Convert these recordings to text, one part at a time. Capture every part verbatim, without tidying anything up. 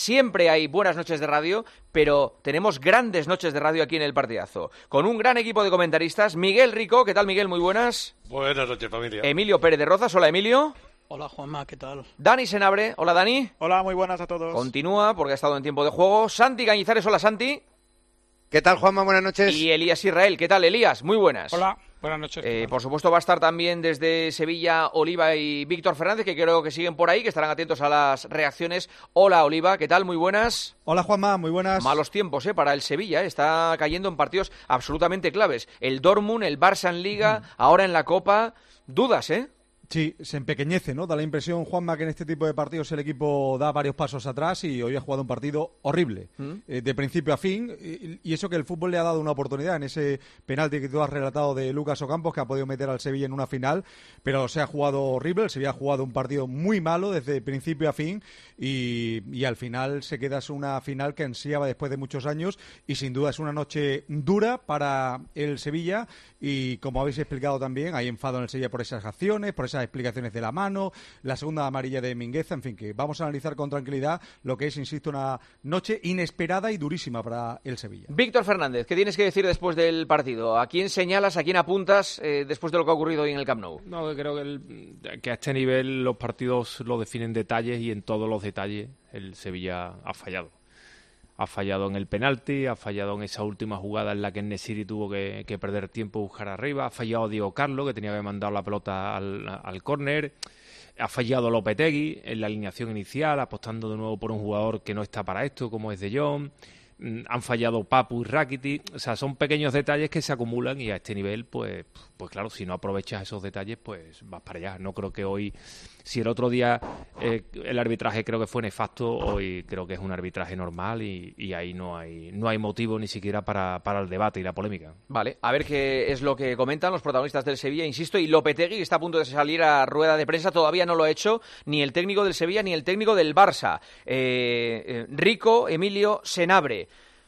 Siempre hay buenas noches de radio, pero tenemos grandes noches de radio aquí en El Partidazo. Con un gran equipo de comentaristas. Miguel Rico, ¿qué tal, Miguel? Muy buenas. Buenas noches, familia. Emilio Pérez de Rozas, hola, Emilio. Hola, Juanma, ¿qué tal? Dani Senabre, hola, Dani. Hola, muy buenas a todos. Continúa, porque ha estado en tiempo de juego. Santi Cañizares, hola, Santi. ¿Qué tal, Juanma? Buenas noches. Y Elías Israel, ¿qué tal, Elías? Muy buenas. Hola, buenas noches. Eh, por supuesto va a estar también desde Sevilla Oliva y Víctor Fernández, que creo que siguen por ahí, que estarán atentos a las reacciones. Hola, Oliva, ¿qué tal? Muy buenas. Hola, Juanma, muy buenas. Malos tiempos, ¿eh? Para el Sevilla, ¿eh? Está cayendo en partidos absolutamente claves. El Dortmund, el Barça en Liga, mm. ahora en la Copa. Dudas, ¿eh? Sí, se empequeñece, ¿no? Da la impresión, Juanma, que en este tipo de partidos el equipo da varios pasos atrás y hoy ha jugado un partido horrible, ¿Mm? eh, de principio a fin, y, y eso que el fútbol le ha dado una oportunidad en ese penalti que tú has relatado de Lucas Ocampos, que ha podido meter al Sevilla en una final, pero se ha jugado horrible, el Sevilla ha jugado un partido muy malo desde principio a fin y, y al final se queda una final que ansiaba después de muchos años y sin duda es una noche dura para el Sevilla y como habéis explicado también, hay enfado en el Sevilla por esas acciones, por esas explicaciones de la mano, la segunda amarilla de Mingueza, en fin, que vamos a analizar con tranquilidad lo que es, insisto, una noche inesperada y durísima para el Sevilla. Víctor Fernández, ¿qué tienes que decir después del partido? ¿A quién señalas, a quién apuntas eh, después de lo que ha ocurrido hoy en el Camp Nou? No, creo que, el, que a este nivel los partidos lo definen detalles y en todos los detalles el Sevilla ha fallado. Ha fallado en el penalti, ha fallado en esa última jugada en la que En-Nesyri tuvo que, que perder tiempo y buscar arriba, ha fallado Diego Carlos, que tenía que mandar la pelota al, al córner, ha fallado Lopetegui en la alineación inicial, apostando de nuevo por un jugador que no está para esto, como es De Jong. Han fallado Papu y Rakitic, o sea, son pequeños detalles que se acumulan y a este nivel, pues, pues claro, si no aprovechas esos detalles, pues vas para allá. No creo que hoy, si el otro día eh, el arbitraje creo que fue nefasto, hoy creo que es un arbitraje normal y, y ahí no hay no hay motivo ni siquiera para, para el debate y la polémica. Vale, a ver qué es lo que comentan los protagonistas del Sevilla, insisto, y Lopetegui está a punto de salir a rueda de prensa, todavía no lo ha hecho ni el técnico del Sevilla ni el técnico del Barça. Eh, eh, Rico, Emilio, Senabre.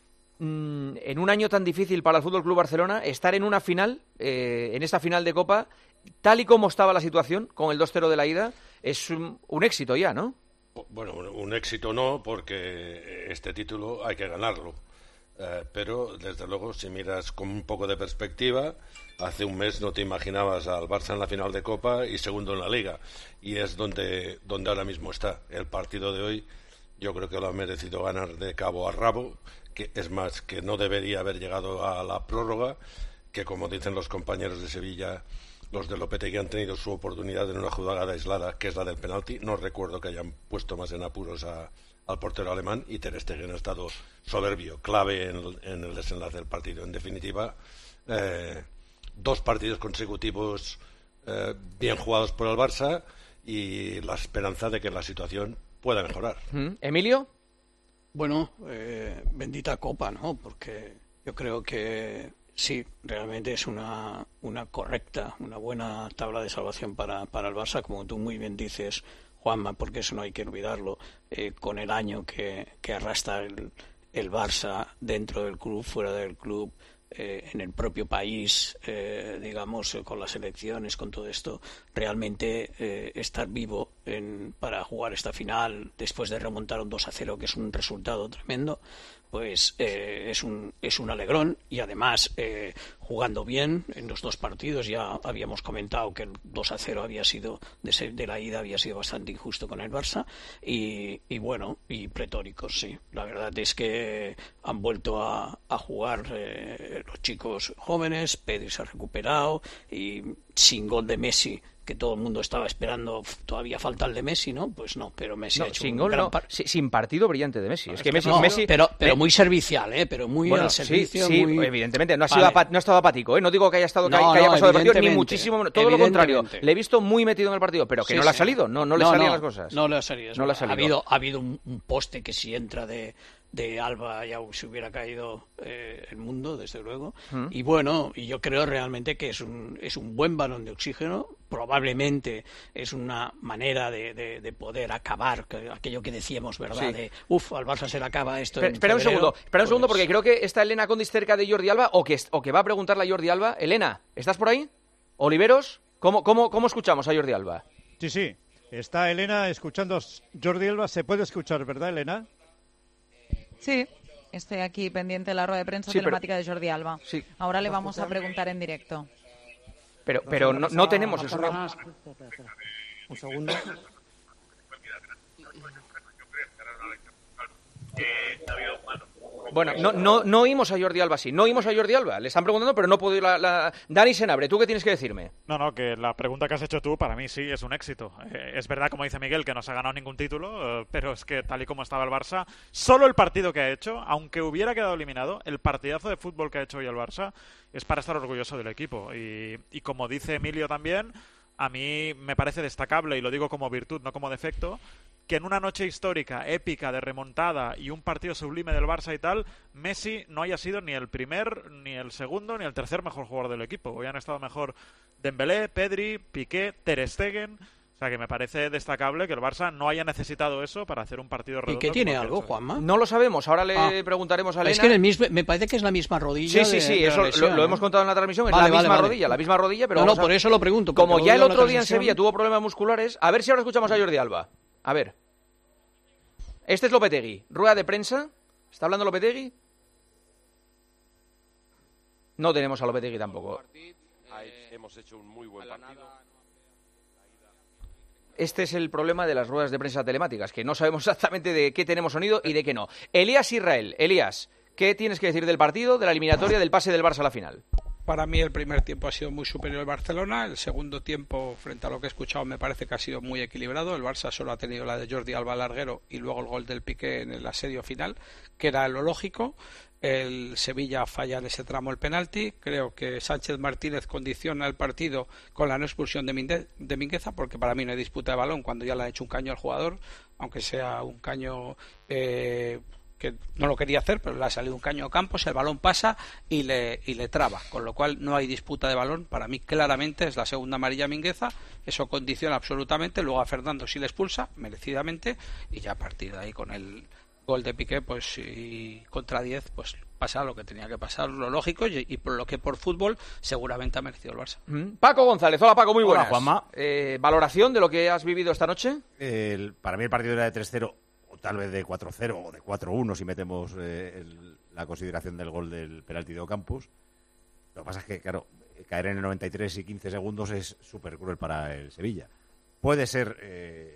En un año tan difícil para el F C Barcelona, estar en una final, eh, en esta final de Copa, tal y como estaba la situación, con el dos cero de la ida, es un, un éxito ya, ¿no? Bueno, un éxito no, porque este título hay que ganarlo. Eh, pero, desde luego, si miras con un poco de perspectiva, hace un mes no te imaginabas al Barça en la final de Copa y segundo en la Liga. Y es donde, donde ahora mismo está. El partido de hoy yo creo que lo ha merecido ganar de cabo a rabo, que es más, que no debería haber llegado a la prórroga, que como dicen los compañeros de Sevilla, los de Lopetegui han tenido su oportunidad en una jugada aislada, que es la del penalti. No recuerdo que hayan puesto más en apuros a, al portero alemán, y Ter Stegen ha estado soberbio, clave en el, en el desenlace del partido. En definitiva, eh, dos partidos consecutivos eh, bien jugados por el Barça y la esperanza de que la situación pueda mejorar. ¿Mm? ¿Emilio? Bueno, eh, bendita copa, ¿no? Porque yo creo que sí, realmente es una, una correcta, una buena tabla de salvación para, para el Barça, como tú muy bien dices, Juanma, porque eso no hay que olvidarlo, eh, con el año que, que arrastra el, el Barça dentro del club, fuera del club, eh, en el propio país, eh, digamos, con las elecciones, con todo esto, realmente eh, estar vivo en, para jugar esta final después de remontar un dos a cero, que es un resultado tremendo, pues eh, es un es un alegrón, y además eh, jugando bien en los dos partidos. Ya habíamos comentado que el dos a cero había sido de, ser, de la ida había sido bastante injusto con el Barça y, y bueno, y pretóricos, sí. La verdad es que han vuelto a, a jugar eh, los chicos jóvenes. Pedri se ha recuperado y sin gol de Messi, que todo el mundo estaba esperando, todavía falta el de Messi, ¿no? Pues no, pero Messi no, ha hecho sin un gol, gran no, par... sin partido brillante de Messi. Es, es que, que Messi, no, Messi pero, pero me... muy servicial, ¿eh? Pero muy bueno, al servicio. Sí, sí, muy... evidentemente, no ha, vale. sido apa- no ha estado apático, ¿eh? No digo que haya estado no, que, que haya no, pasado de partido, ni muchísimo, todo lo contrario. Le he visto muy metido en el partido, pero que sí, no le ha sí. salido, no, no le no, salían no, las cosas. No le ha salido. No le ha salido. Ha habido, ha habido un, un poste que si entra de... de Alba ya se hubiera caído eh, el mundo, desde luego. Mm. Y bueno, y yo creo realmente que es un es un buen balón de oxígeno. Probablemente es una manera de, de, de poder acabar que, aquello que decíamos, ¿verdad? Sí. De, uff, al Barça se le acaba esto. Espera, en espera un segundo, espera pues... un segundo, porque creo que está Elena Condis cerca de Jordi Alba, o que, o que va a preguntarle a Jordi Alba. Elena, ¿estás por ahí? Oliveros, ¿cómo, cómo, cómo escuchamos a Jordi Alba? Sí, sí, está Elena escuchando a Jordi Alba. Se puede escuchar, ¿verdad, Elena? Sí, estoy aquí pendiente de la rueda de prensa sí, telemática pero... de Jordi Alba. Sí. Ahora le vamos a preguntar en directo. Pero, pero no, no tenemos el sonido. Un segundo. Bueno, no, no, no oímos a Jordi Alba, sí. No oímos a Jordi Alba. Le están preguntando, pero no puedo ir la, la... Dani Senabre, ¿tú qué tienes que decirme? No, no, que la pregunta que has hecho tú, para mí sí, es un éxito. Eh, es verdad, como dice Miguel, que no se ha ganado ningún título, eh, pero es que tal y como estaba el Barça, solo el partido que ha hecho, aunque hubiera quedado eliminado, el partidazo de fútbol que ha hecho hoy el Barça es para estar orgulloso del equipo. Y, y como dice Emilio también, a mí me parece destacable, y lo digo como virtud, no como defecto, que en una noche histórica, épica, de remontada y un partido sublime del Barça y tal, Messi no haya sido ni el primer, ni el segundo, ni el tercer mejor jugador del equipo. Hoy han estado mejor Dembélé, Pedri, Piqué, Ter Stegen. O sea que me parece destacable que el Barça no haya necesitado eso para hacer un partido redondo. ¿Y qué tiene algo, Juanma? No lo sabemos, ahora le ah. preguntaremos a Elena. Es que en el mismo, me parece que es la misma rodilla. Sí, sí, sí, de, de eso lesión, lo, lo ¿eh? hemos contado en la transmisión, es vale, la vale, misma vale. rodilla, la misma rodilla, pero no, vamos no, a... por eso lo pregunto. Como ya el luego otro la día en Sevilla tuvo problemas musculares, a ver si ahora escuchamos a Jordi Alba. A ver. Este es Lopetegui. Rueda de prensa. ¿Está hablando Lopetegui? No tenemos a Lopetegui tampoco. Hemos hecho un muy buen partido. Este es el problema de las ruedas de prensa telemáticas, que no sabemos exactamente de qué tenemos sonido y de qué no. Elías Israel. Elías, ¿qué tienes que decir del partido, de la eliminatoria, del pase del Barça a la final? Para mí el primer tiempo ha sido muy superior al Barcelona, el segundo tiempo, frente a lo que he escuchado, me parece que ha sido muy equilibrado. El Barça solo ha tenido la de Jordi Alba larguero y luego el gol del Piqué en el asedio final, que era lo lógico. El Sevilla falla en ese tramo el penalti. Creo que Sánchez Martínez condiciona el partido con la no expulsión de, Minde- de Mingueza, porque para mí no hay disputa de balón cuando ya le ha hecho un caño al jugador, aunque sea un caño... Eh, que no lo quería hacer, pero le ha salido un caño a Campos, el balón pasa y le, y le traba, con lo cual no hay disputa de balón. Para mí claramente es la segunda amarilla Mingueza, eso condiciona absolutamente. Luego a Fernando sí le expulsa, merecidamente, y ya a partir de ahí con el gol de Piqué, pues y contra diez, pues pasa lo que tenía que pasar, lo lógico, y, y por lo que por fútbol seguramente ha merecido el Barça. Mm. Paco González, hola Paco, muy buenas. Hola, Juanma. Eh, ¿Valoración de lo que has vivido esta noche? El, para mí el partido era de tres cero, o tal vez de cuatro cero o de cuatro uno si metemos eh, el, la consideración del gol del penalti de Ocampos. Lo que pasa es que, claro, caer en el noventa y tres y quince segundos es súper cruel para el Sevilla. Puede ser eh,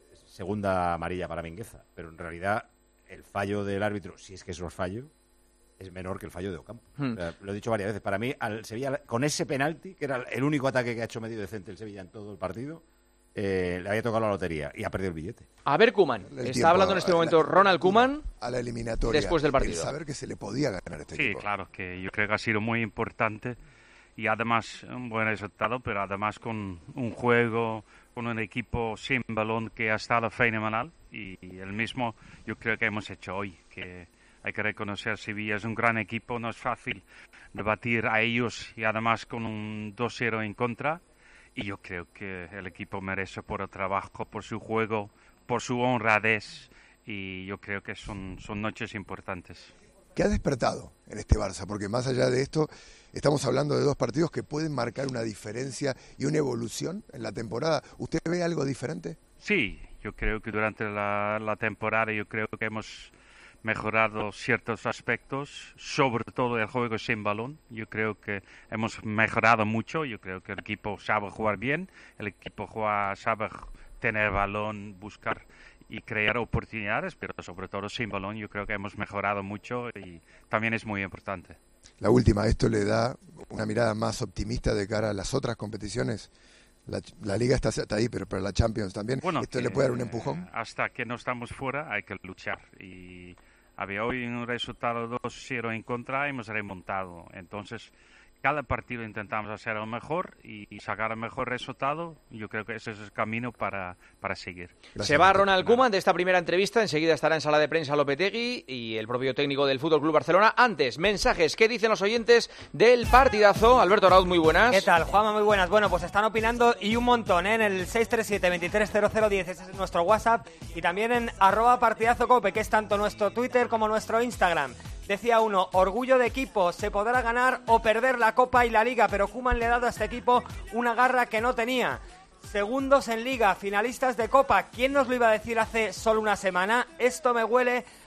segunda amarilla para Mingueza, pero en realidad el fallo del árbitro, si es que eso es fallo, es menor que el fallo de Ocampos. Hmm. O sea, lo he dicho varias veces. Para mí, al Sevilla, con ese penalti, que era el único ataque que ha hecho medio decente el Sevilla en todo el partido, Eh, le había tocado la lotería y ha perdido el billete. A ver, Koeman. Está hablando en este momento la, Ronald Koeman a la eliminatoria después del partido. Saber que se le podía ganar a este sí, equipo. Sí, claro, que yo creo que ha sido muy importante y además un buen resultado, pero además con un juego, con un equipo sin balón que ha estado fenomenal y, y el mismo yo creo que hemos hecho hoy, que hay que reconocer Sevilla es un gran equipo, no es fácil debatir a ellos y además con un dos cero en contra. Y yo creo que el equipo merece por el trabajo, por su juego, por su honradez. Y yo creo que son, son noches importantes. ¿Qué ha despertado en este Barça? Porque más allá de esto, estamos hablando de dos partidos que pueden marcar una diferencia y una evolución en la temporada. ¿Usted ve algo diferente? Sí, yo creo que durante la, la temporada yo creo que hemos mejorado ciertos aspectos, sobre todo el juego sin balón. Yo creo que hemos mejorado mucho. Yo creo que el equipo sabe jugar bien, el equipo juega, sabe tener balón, buscar y crear oportunidades, pero sobre todo sin balón yo creo que hemos mejorado mucho y también es muy importante. La última, ¿esto le da una mirada más optimista de cara a las otras competiciones? La, la Liga está, está ahí, pero para la Champions también. Bueno, ¿esto que, le puede dar un empujón? Hasta que no estamos fuera hay que luchar y había hoy un resultado dos cero en contra, hemos remontado. Entonces, cada partido intentamos hacer lo mejor y sacar el mejor resultado. Yo creo que ese es el camino para, para seguir. Gracias. Se va Ronald Koeman de esta primera entrevista. Enseguida estará en sala de prensa Lopetegui y el propio técnico del F C Barcelona. Antes, mensajes. ¿Qué dicen los oyentes del partidazo? Alberto Arauz, muy buenas. ¿Qué tal, Juanma? Muy buenas. Bueno, pues están opinando y un montón, ¿eh? En el seis tres siete, veintitrés cero cero diez. Ese es nuestro WhatsApp. Y también en arroba partidazo cope, que es tanto nuestro Twitter como nuestro Instagram. Decía uno, orgullo de equipo, se podrá ganar o perder la Copa y la Liga, pero Koeman le ha dado a este equipo una garra que no tenía. Segundos en Liga, finalistas de Copa, ¿quién nos lo iba a decir hace solo una semana? Esto me huele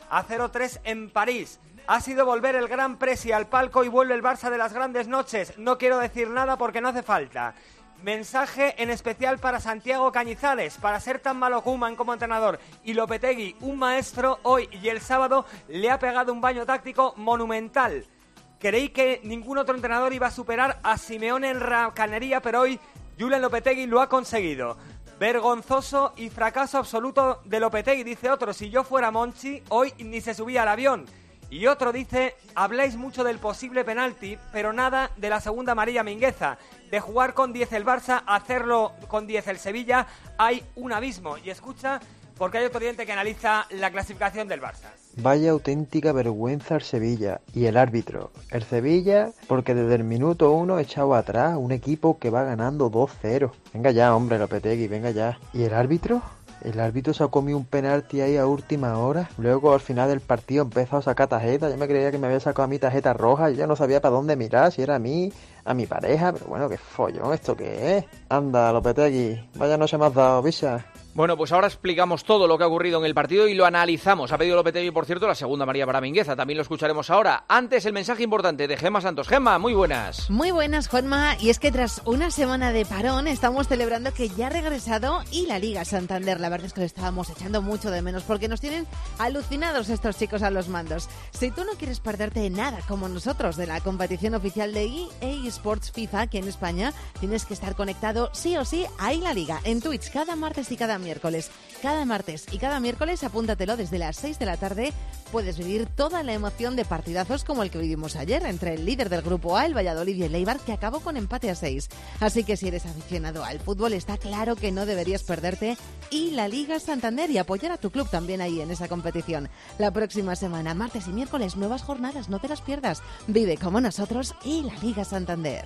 a cero tres en París. Ha sido volver el Gran Presi al palco y vuelve el Barça de las grandes noches. No quiero decir nada porque no hace falta. Mensaje en especial para Santiago Cañizares. Para ser tan malo Koeman como entrenador y Lopetegui, un maestro, hoy y el sábado le ha pegado un baño táctico monumental. Creí que ningún otro entrenador iba a superar a Simeone en racanería, pero hoy Julen Lopetegui lo ha conseguido. Vergonzoso y fracaso absoluto de Lopetegui, dice otro. Si yo fuera Monchi, hoy ni se subía al avión. Y otro dice, habláis mucho del posible penalti, pero nada de la segunda amarilla Mingueza. De jugar con diez el Barça a hacerlo con diez el Sevilla, hay un abismo. Y escucha, porque hay otro oyente que analiza la clasificación del Barça. Vaya auténtica vergüenza el Sevilla y el árbitro. El Sevilla, porque desde el minuto uno echado atrás un equipo que va ganando dos cero. Venga ya, hombre, Lopetegui, venga ya. ¿Y el árbitro? El árbitro se ha comido un penalti ahí a última hora. Luego al final del partido empezó a sacar tarjeta. Yo me creía que me había sacado a mí tarjeta roja. Yo ya no sabía para dónde mirar, si era a mí, a mi pareja. Pero bueno, qué follón, ¿esto qué es? Anda, Lopetegui, vaya noche me has dado, bicha. Bueno, pues ahora explicamos todo lo que ha ocurrido en el partido y lo analizamos. Ha pedido Lopetegui, por cierto, la segunda amarilla para Mingueza. También lo escucharemos ahora. Antes, el mensaje importante de Gemma Santos. Gemma, muy buenas. Muy buenas, Juanma. Y es que tras una semana de parón estamos celebrando que ya ha regresado y la Liga Santander. La verdad es que lo estábamos echando mucho de menos porque nos tienen alucinados estos chicos a los mandos. Si tú no quieres perderte nada como nosotros de la competición oficial de E A Sports FIFA aquí en España, tienes que estar conectado sí o sí a la Liga en Twitch cada martes y cada miércoles. Cada martes y cada miércoles, apúntatelo desde las seis de la tarde, puedes vivir toda la emoción de partidazos como el que vivimos ayer entre el líder del Grupo A, el Valladolid, y el Eibar, que acabó con empate a seis. Así que si eres aficionado al fútbol, está claro que no deberías perderte y la Liga Santander y apoyar a tu club también ahí en esa competición. La próxima semana, martes y miércoles, nuevas jornadas, no te las pierdas. Vive como nosotros y la Liga Santander.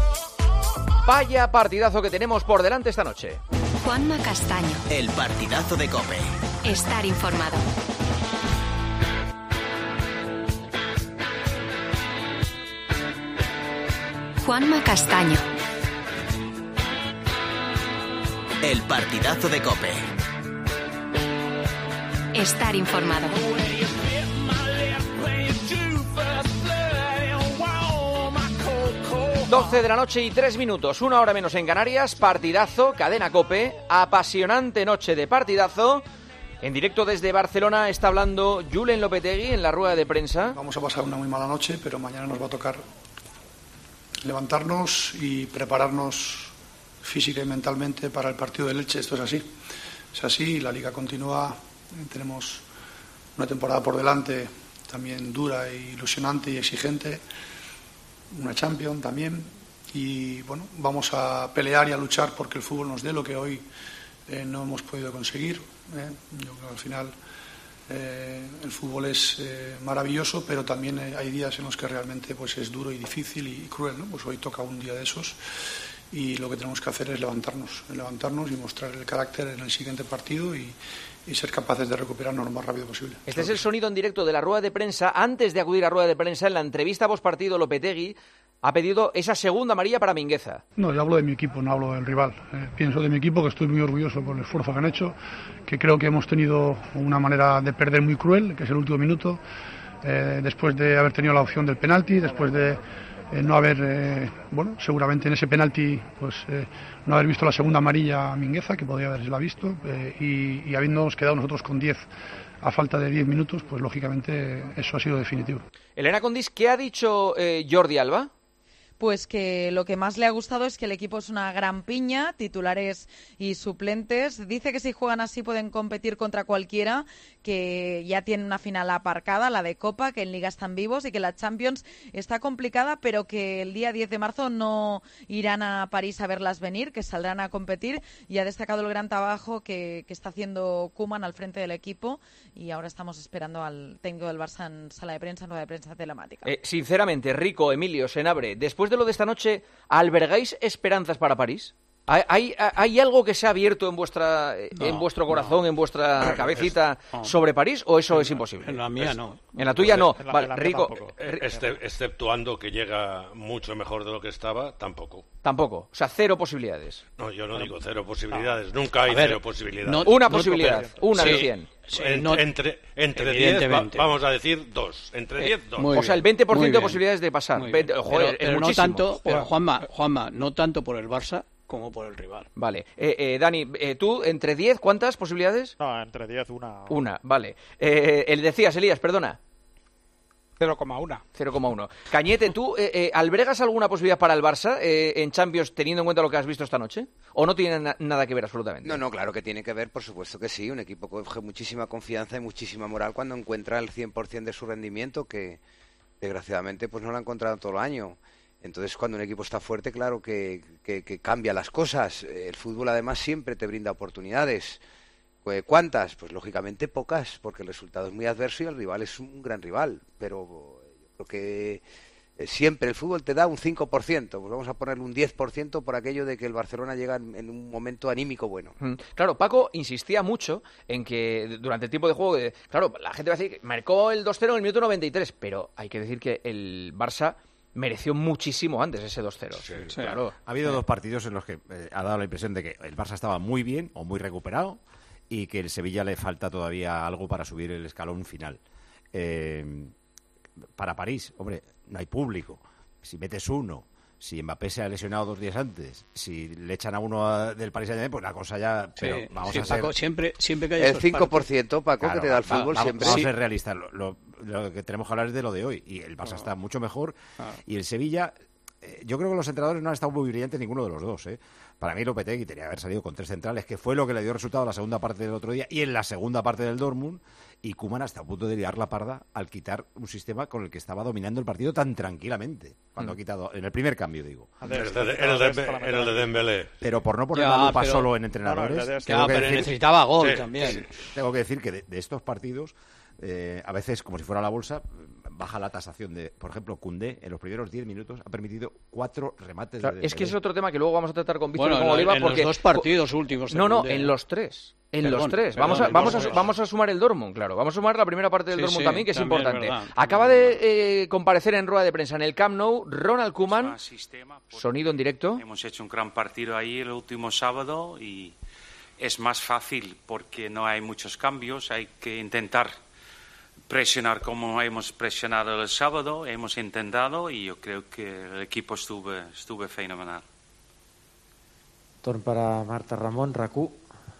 Vaya partidazo que tenemos por delante esta noche. Juanma Castaño. El partidazo de COPE. Estar informado. Juanma Castaño. El partidazo de COPE. Estar informado. doce de la noche y tres minutos, una hora menos en Canarias, partidazo, cadena COPE, apasionante noche de partidazo. En directo desde Barcelona está hablando Julen Lopetegui en la rueda de prensa. Vamos a pasar una muy mala noche, pero mañana nos va a tocar levantarnos y prepararnos física y mentalmente para el partido del Elche. Esto es así, es así, la Liga continúa, tenemos una temporada por delante también dura e ilusionante y exigente. Una Champions también, y bueno, vamos a pelear y a luchar porque el fútbol nos dé lo que hoy eh, no hemos podido conseguir. ¿eh? Yo creo que al final eh, el fútbol es eh, maravilloso, pero también eh, hay días en los que realmente pues es duro y difícil y, y cruel, ¿no? Pues hoy toca un día de esos y lo que tenemos que hacer es levantarnos, levantarnos y mostrar el carácter en el siguiente partido y, y ser capaces de recuperarnos lo más rápido posible. Este es el sonido en directo de la rueda de prensa. Antes de acudir a rueda de prensa, en la entrevista postpartido, Lopetegui ha pedido esa segunda amarilla para Mingueza. No, yo hablo de mi equipo, no hablo del rival. Eh, pienso de mi equipo, que estoy muy orgulloso por el esfuerzo que han hecho, que creo que hemos tenido una manera de perder muy cruel, que es el último minuto, eh, después de haber tenido la opción del penalti, después de eh, no haber, eh, bueno, seguramente en ese penalti, pues eh, no haber visto la segunda amarilla a Mingueza, que podría haberla visto, eh, y, y habiéndonos quedado nosotros con diez a falta de diez minutos, pues lógicamente eso ha sido definitivo. Elena Condis, ¿qué ha dicho eh, Jordi Alba? Pues que lo que más le ha gustado es que el equipo es una gran piña, titulares y suplentes. Dice que si juegan así pueden competir contra cualquiera, que ya tiene una final aparcada, la de Copa, que en Liga están vivos y que la Champions está complicada, pero que el día diez de marzo no irán a París a verlas venir, que saldrán a competir, y ha destacado el gran trabajo que, que está haciendo Koeman al frente del equipo, y ahora estamos esperando al técnico del Barça en sala de prensa, en rueda de prensa telemática. Eh, sinceramente, Rico, Emilio, Senabre, después de lo de esta noche, ¿albergáis esperanzas para París? ¿Hay, hay, hay algo que se ha abierto en vuestra No, en vuestro corazón, no. en vuestra cabecita No. sobre París o eso es imposible? En la mía no. En la tuya no. En la- Vale, en la mía Rico, tampoco. Este- exceptuando que llega mucho mejor de lo que estaba, tampoco. tampoco. O sea, cero posibilidades. No, yo no digo cero posibilidades. Nunca hay A ver, cero posibilidades. no- Una no- posibilidad, una de Sí, cien. sí, En- no- entre entre diez, va- evidentemente. vamos a decir dos. Entre diez, dos. Muy O sea, el bien, veinte por muy ciento de bien. posibilidades de pasar. Muy veinte bien. joder, pero es pero no muchísimo. tanto, pero Pero- Juanma, Juanma, no tanto por el Barça como por el rival. Vale. Eh, eh, Dani, eh, tú, entre diez, ¿cuántas posibilidades? No, entre diez, una. Una, vale. Eh, el decías, Elías, perdona. cero coma uno. cero coma uno. Cañete, ¿tú eh, eh, albergas alguna posibilidad para el Barça eh, en Champions teniendo en cuenta lo que has visto esta noche? ¿O no tiene na- nada que ver absolutamente? No, no, claro que tiene que ver, por supuesto que sí. Un equipo coge muchísima confianza y muchísima moral cuando encuentra el cien por ciento de su rendimiento, que desgraciadamente pues no lo ha encontrado todo el año. Entonces, cuando un equipo está fuerte, claro que, que, que cambia las cosas. El fútbol, además, siempre te brinda oportunidades. Pues, ¿cuántas? Pues, lógicamente, pocas, porque el resultado es muy adverso y el rival es un gran rival. Pero yo creo que eh, siempre el fútbol te da un cinco por ciento. Pues vamos a ponerle un diez por ciento por aquello de que el Barcelona llega en, en un momento anímico bueno. Mm, Claro, Paco insistía mucho en que durante el tiempo de juego, eh, claro, la gente va a decir que marcó el dos cero en el minuto noventa y tres, pero hay que decir que el Barça mereció muchísimo antes ese dos cero. Claro. Ha habido dos partidos en los que eh, ha dado la impresión de que el Barça estaba muy bien o muy recuperado y que el Sevilla le falta todavía algo para subir el escalón final. Eh, para París, hombre, no hay público. Si metes uno, si Mbappé se ha lesionado dos días antes, si le echan a uno a- del Paris Saint-Germain, pues la cosa ya... Sí, pero vamos sí, a ser... Paco, siempre, siempre que hay El esos cinco por partidos- ciento, Paco, Claro, que te da el va- fútbol va- siempre. Vamos a Sí. ser realistas. Lo, lo- lo que tenemos que hablar es de lo de hoy. Y el Barça está mucho mejor. Y el Sevilla, eh, yo creo que los entrenadores no han estado muy brillantes ninguno de los dos. ¿eh? Para mí Lopetegui tenía que haber salido con tres centrales, que fue lo que le dio resultado en la segunda parte del otro día y en la segunda parte del Dortmund. Y Koeman hasta a punto de liar la parda al quitar un sistema con el que estaba dominando el partido tan tranquilamente. Cuando Mm. ha quitado, en el primer cambio, digo. Era el de, era el de- era el de Dembélé. Pero por no poner Ya, la lupa pero- solo en No, entrenadores... no, ya, tengo que pero decir- necesitaba gol Sí, también. sí. Tengo que decir que de, de estos partidos, eh, a veces, como si fuera la bolsa, baja la tasación de, por ejemplo, Koundé en los primeros diez minutos ha permitido cuatro remates Claro, de es que Dembélé. es otro tema que luego vamos a tratar con Víctor Bueno, y con en, Oliva en porque los dos partidos últimos. de no, no, Koundé, en ¿eh? los tres. En Perdón, los tres. perdón, Vamos a, en vamos, los a, tres. vamos a sumar el Dortmund, claro. Vamos a sumar la primera parte del Sí, Dortmund sí, también, que es también es importante. verdad. Acaba de eh, comparecer en rueda de prensa en el Camp Nou Ronald Koeman. Sistema, porque Sonido en directo. Hemos hecho un gran partido ahí el último sábado y es más fácil porque no hay muchos cambios. Hay que intentar presionar como hemos presionado el sábado. Hemos intentado y yo creo que el equipo estuvo, estuvo fenomenal. Torn para Marta Ramon, RAC1.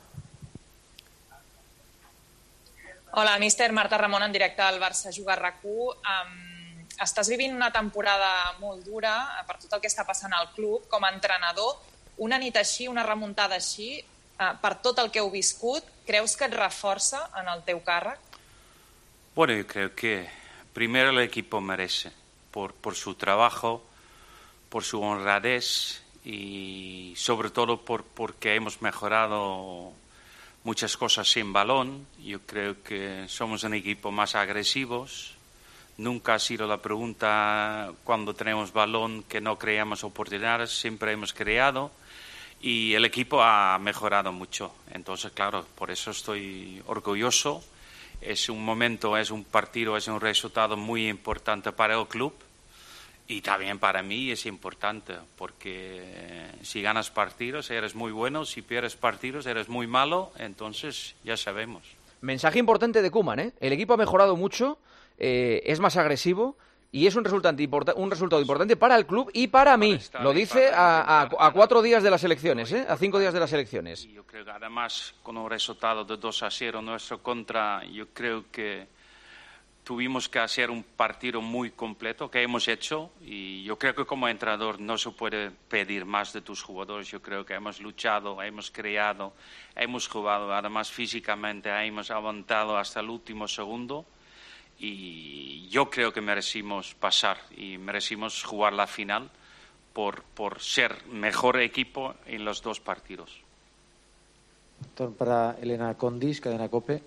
Hola, míster Marta Ramon, en directe al Barça Juga a RAC u. Um, estàs vivint una temporada molt dura per tot el que està passant al club. Com a entrenador, una nit així, una remuntada així, uh, per tot el que heu viscut, creus que et reforça en el teu càrrec? Bueno, yo creo que primero el equipo merece por, por su trabajo, por su honradez y sobre todo por, porque hemos mejorado muchas cosas sin balón. Yo creo que somos un equipo más agresivos. Nunca ha sido la pregunta cuando tenemos balón que no creamos oportunidades, siempre hemos creado y el equipo ha mejorado mucho. Entonces, claro, por eso estoy orgulloso. Es un momento, es un partido, es un resultado muy importante para el club y también para mí es importante porque si ganas partidos eres muy bueno, si pierdes partidos eres muy malo, entonces ya sabemos. Mensaje importante de Koeman, ¿eh? El equipo ha mejorado mucho, eh, es más agresivo y es un resultado, importa- un resultado importante para el club y para mí. Lo dice a, a- a cuatro días de las elecciones, ¿eh? A cinco días de las elecciones. Yo creo que además con un resultado de dos a cero nuestro contra, yo creo que tuvimos que hacer un partido muy completo que hemos hecho y yo creo que como entrenador no se puede pedir más de tus jugadores. Yo creo que hemos luchado, hemos creado, hemos jugado, además físicamente hemos aguantado hasta el último segundo y yo creo que merecimos pasar y merecimos jugar la final por, por ser mejor equipo en los dos partidos. Torn para Elena Condis, Cadena COPE.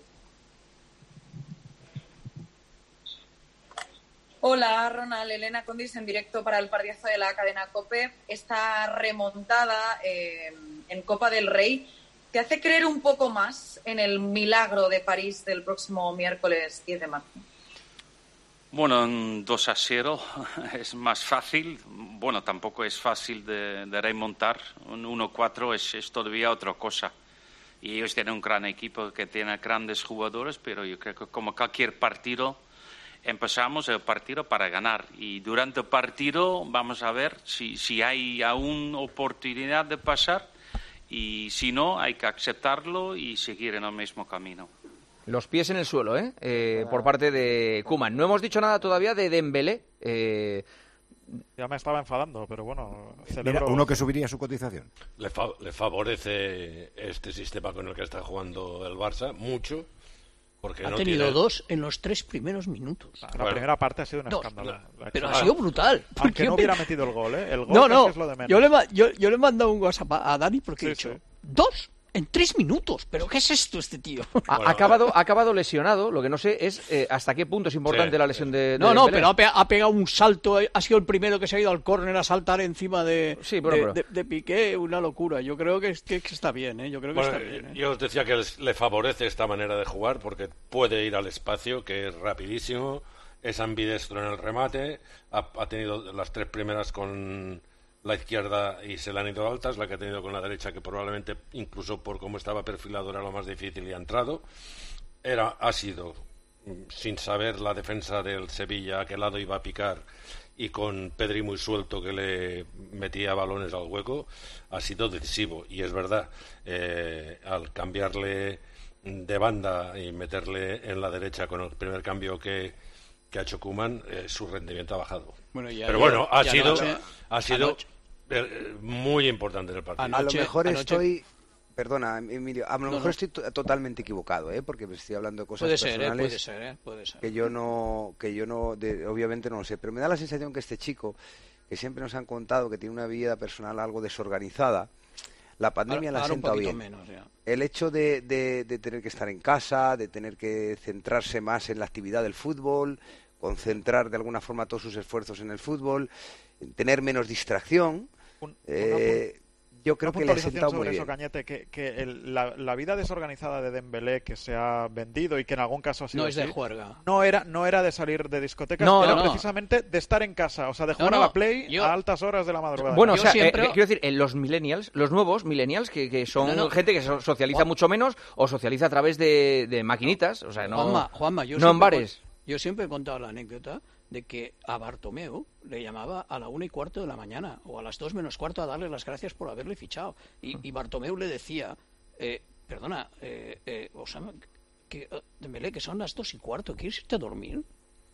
Hola, Ronald, Elena Condis en directo para el partidazo de la cadena COPE. Esta remontada eh, en Copa del Rey, ¿te hace creer un poco más en el milagro de París del próximo miércoles diez de marzo? Bueno, un dos a cero es más fácil. Bueno, tampoco es fácil de, de remontar. Un uno cuatro es, es todavía otra cosa. Y ellos tienen un gran equipo que tiene grandes jugadores, pero yo creo que como cualquier partido, empezamos el partido para ganar. Y durante el partido vamos a ver si, si hay aún oportunidad de pasar. Y si no, hay que aceptarlo y seguir en el mismo camino. Los pies en el suelo, ¿eh? eh por parte de Koeman. No hemos dicho nada todavía de Dembélé. Eh... Ya me estaba enfadando, pero bueno... Celebro... Mira, uno que subiría su cotización. Le, fa le favorece este sistema con el que está jugando el Barça mucho. Porque ha no tenido tiene... dos en los tres primeros minutos. La bueno, primera parte ha sido un dos, escándalo. No, pero ha sido brutal. Aunque no hubiera metido el gol, ¿eh? El gol no, no, es lo de menos. Yo le, yo, yo le he mandado un WhatsApp a Dani porque sí, he dicho, sí. ¿dos? En tres minutos. ¿Pero qué es esto este tío? Ha bueno, acabado, ha acabado lesionado. Lo que no sé es eh, hasta qué punto es importante sí, la lesión de, de No, no, Dembélé. pero ha, pe ha pegado un salto. Ha sido el primero que se ha ido al córner a saltar encima de, sí, bueno, de, pero... de, de Piqué. Una locura. Yo creo que, que, que está bien, ¿eh? Yo creo que bueno, está bien. ¿eh? Yo os decía que les, le favorece esta manera de jugar porque puede ir al espacio, que es rapidísimo, es ambidestro en el remate, ha, ha tenido las tres primeras con... la izquierda y se le han ido altas, la que ha tenido con la derecha, que probablemente incluso por cómo estaba perfilado era lo más difícil y ha entrado. Era, ha sido, sin saber la defensa del Sevilla a qué lado iba a picar y con Pedri muy suelto que le metía balones al hueco, ha sido decisivo. Y es verdad, eh, al cambiarle de banda y meterle en la derecha con el primer cambio que que ha hecho Koeman, eh, su rendimiento ha bajado. Bueno, ya, pero ya, bueno, ha ya sido, anoche, ha sido anoche. Eh, muy importante en el partido. Anoche, a lo mejor anoche. estoy... Perdona, Emilio, a lo no, mejor no. estoy totalmente equivocado, ¿eh? Porque me estoy hablando de cosas puede personales ser, ¿eh? puede ser, ¿eh? puede ser. que yo no, que yo no, de, obviamente no lo sé, pero me da la sensación que este chico, que siempre nos han contado que tiene una vida personal algo desorganizada, la pandemia ahora, la ha ahora sentado bien. Menos, ya. El hecho de, de, de tener que estar en casa, de tener que centrarse más en la actividad del fútbol, concentrar de alguna forma todos sus esfuerzos en el fútbol, tener menos distracción, Un, eh, yo creo que le ha sentado muy sobre bien. Eso, Cañete, que, que el, la, la vida desorganizada de Dembélé que se ha vendido y que en algún caso ha sido no es así, de juerga. No era, no era de salir de discotecas, no, era no, precisamente de estar en casa, o sea, de jugar no, no, a la Play yo... a altas horas de la madrugada. Bueno, yo o sea, siempre... eh, quiero decir, eh, los millennials, los nuevos millennials, que, que son no, no. gente que so socializa oh. mucho menos o socializa a través de, de maquinitas, o sea, no, Juanma, Juanma, yo no en bares. Con... Yo siempre he contado la anécdota de que a Bartomeu le llamaba a la una y cuarto de la mañana o a las dos menos cuarto a darle las gracias por haberle fichado. Y, y Bartomeu le decía, eh, perdona, eh, eh, Osama, que, uh, Dembélé, que son las dos y cuarto, ¿quieres irte a dormir?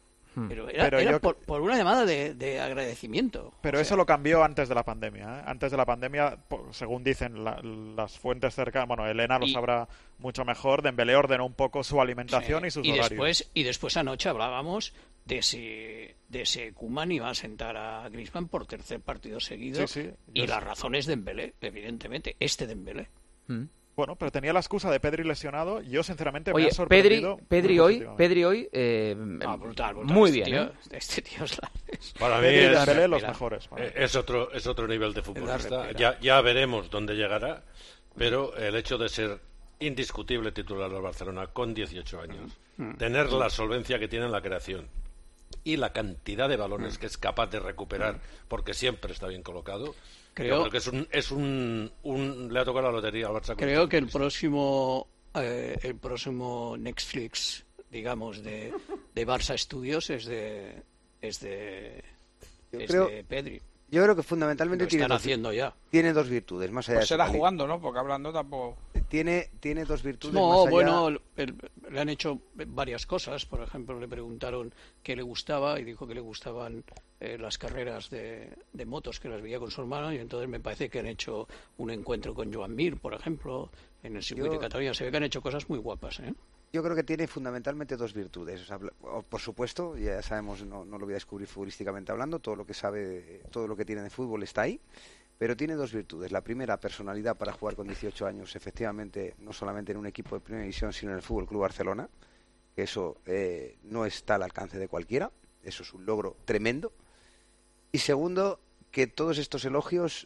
Pero era, pero era yo... por, por una llamada de, de agradecimiento. Pero o eso sea... lo cambió antes de la pandemia. ¿eh? Antes de la pandemia, según dicen la, las fuentes cercanas, bueno, Elena lo y... sabrá mucho mejor, Dembélé ordenó un poco su alimentación sí. y sus y horarios. Después, y después anoche hablábamos de si, de si Koeman iba a sentar a Griezmann por tercer partido seguido sí, sí, y sí. las razones de Dembélé, evidentemente, este Dembélé. Mm. Bueno, pero tenía la excusa de Pedri lesionado. Yo, sinceramente, Oye, me ha sorprendido. Pedri, Pedri hoy, Pedri hoy eh, ah, brutal, brutal. muy este bien. Tío, ¿eh? Este tío es la... Para mí es, es, los mejores. Es, es, otro, es otro nivel de futbolista. Ya, ya veremos dónde llegará, pero el hecho de ser indiscutible titular del Barcelona con dieciocho años, mm. tener la solvencia que tiene en la creación y la cantidad de balones mm. que es capaz de recuperar, porque siempre está bien colocado... Creo, creo que es un, es un, un le ha tocado la lotería al Barça. Creo que el próximo eh, el próximo Netflix, digamos, de, de Barça Studios es de es de, yo es creo, de Pedri. Yo creo que fundamentalmente Lo tiene están dos, haciendo ya. Tiene dos virtudes, más allá pues de será jugando, ¿no? Porque hablando tampoco... Tiene, tiene dos virtudes no, más allá... bueno, el, le han hecho varias cosas. Por ejemplo, le preguntaron qué le gustaba y dijo que le gustaban eh, las carreras de, de motos, que las veía con su hermano, y entonces me parece que han hecho un encuentro con Joan Mir, por ejemplo, en el circuito Yo... de Cataluña. Se ve que han hecho cosas muy guapas, ¿eh? Yo creo que tiene fundamentalmente dos virtudes. O sea, por supuesto, ya sabemos, no, no lo voy a descubrir futbolísticamente hablando, todo lo que sabe, todo lo que tiene de fútbol está ahí, pero tiene dos virtudes. La primera, personalidad para jugar con dieciocho años, efectivamente, no solamente en un equipo de primera división, sino en el Fútbol Club Barcelona, que eso eh, no está al alcance de cualquiera, eso es un logro tremendo. Y segundo, que todos estos elogios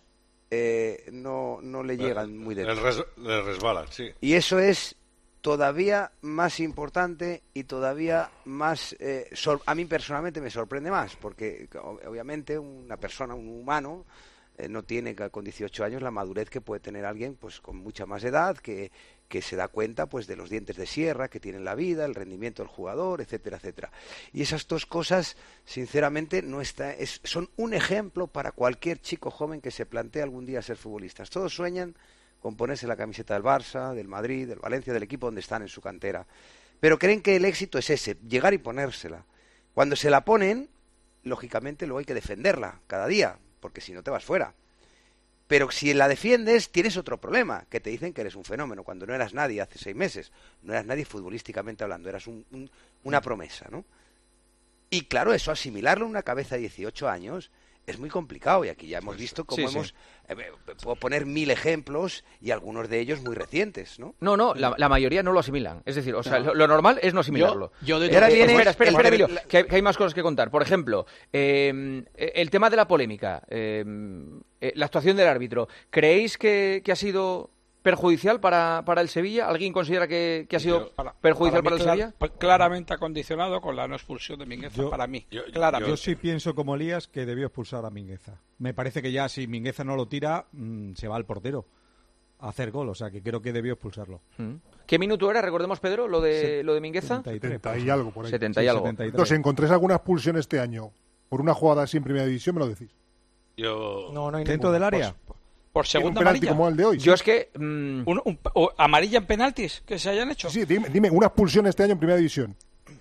eh, no, no le llegan muy dentro. Le, res, le resbalan, sí. Y eso es todavía más importante y todavía más... Eh, sor- a mí personalmente me sorprende más, porque obviamente una persona, un humano, eh, no tiene con dieciocho años la madurez que puede tener alguien pues con mucha más edad, que, que se da cuenta pues de los dientes de sierra que tiene la vida, el rendimiento del jugador, etcétera, etcétera. Y esas dos cosas, sinceramente, no está, es, son un ejemplo para cualquier chico joven que se plantee algún día ser futbolistas. Todos sueñan con ponerse la camiseta del Barça, del Madrid, del Valencia, del equipo donde están en su cantera. Pero creen que el éxito es ese, llegar y ponérsela. Cuando se la ponen, lógicamente luego hay que defenderla cada día, porque si no te vas fuera. Pero si la defiendes, tienes otro problema, que te dicen que eres un fenómeno, cuando no eras nadie hace seis meses. No eras nadie futbolísticamente hablando, eras un, un, una promesa, ¿no? Y claro, eso asimilarlo en una cabeza de dieciocho años es muy complicado, y aquí ya hemos visto cómo sí, hemos... Sí. Eh, puedo poner mil ejemplos, y algunos de ellos muy recientes, ¿no? No, no, la, la mayoría no lo asimilan. Es decir, o sea, no. lo, lo normal es no asimilarlo. Yo, yo de Ahora viene... Espera, espera, espera, Emilio, que, que hay más cosas que contar. Por ejemplo, eh, el tema de la polémica, eh, eh, la actuación del árbitro. ¿Creéis que, que ha sido perjudicial para, para el Sevilla? ¿Alguien considera que, que ha sido para, perjudicial para, para el clar, Sevilla? Claramente ha condicionado con la no expulsión de Mingueza, yo, para mí. Yo, claramente. yo sí pienso como Elías que debió expulsar a Mingueza. Me parece que ya si Mingueza no lo tira, mmm, se va al portero a hacer gol, o sea que creo que debió expulsarlo. ¿Mm? ¿Qué minuto era, recordemos, Pedro, lo de, Se, lo de Mingueza? setenta y, setenta y algo por ahí. setenta y sí, algo. setenta y tres. Entonces, si encontréis alguna expulsión este año por una jugada así en Primera División, me lo decís. Yo... No, no hay ¿Dentro ninguna. del área? Pues, Por segunda un penalti amarilla. Como el de hoy. Yo ¿sí? es que... Mmm... Un, un, o, ¿Amarilla en penaltis que se hayan hecho? Sí, dime, dime una expulsión este año en Primera División.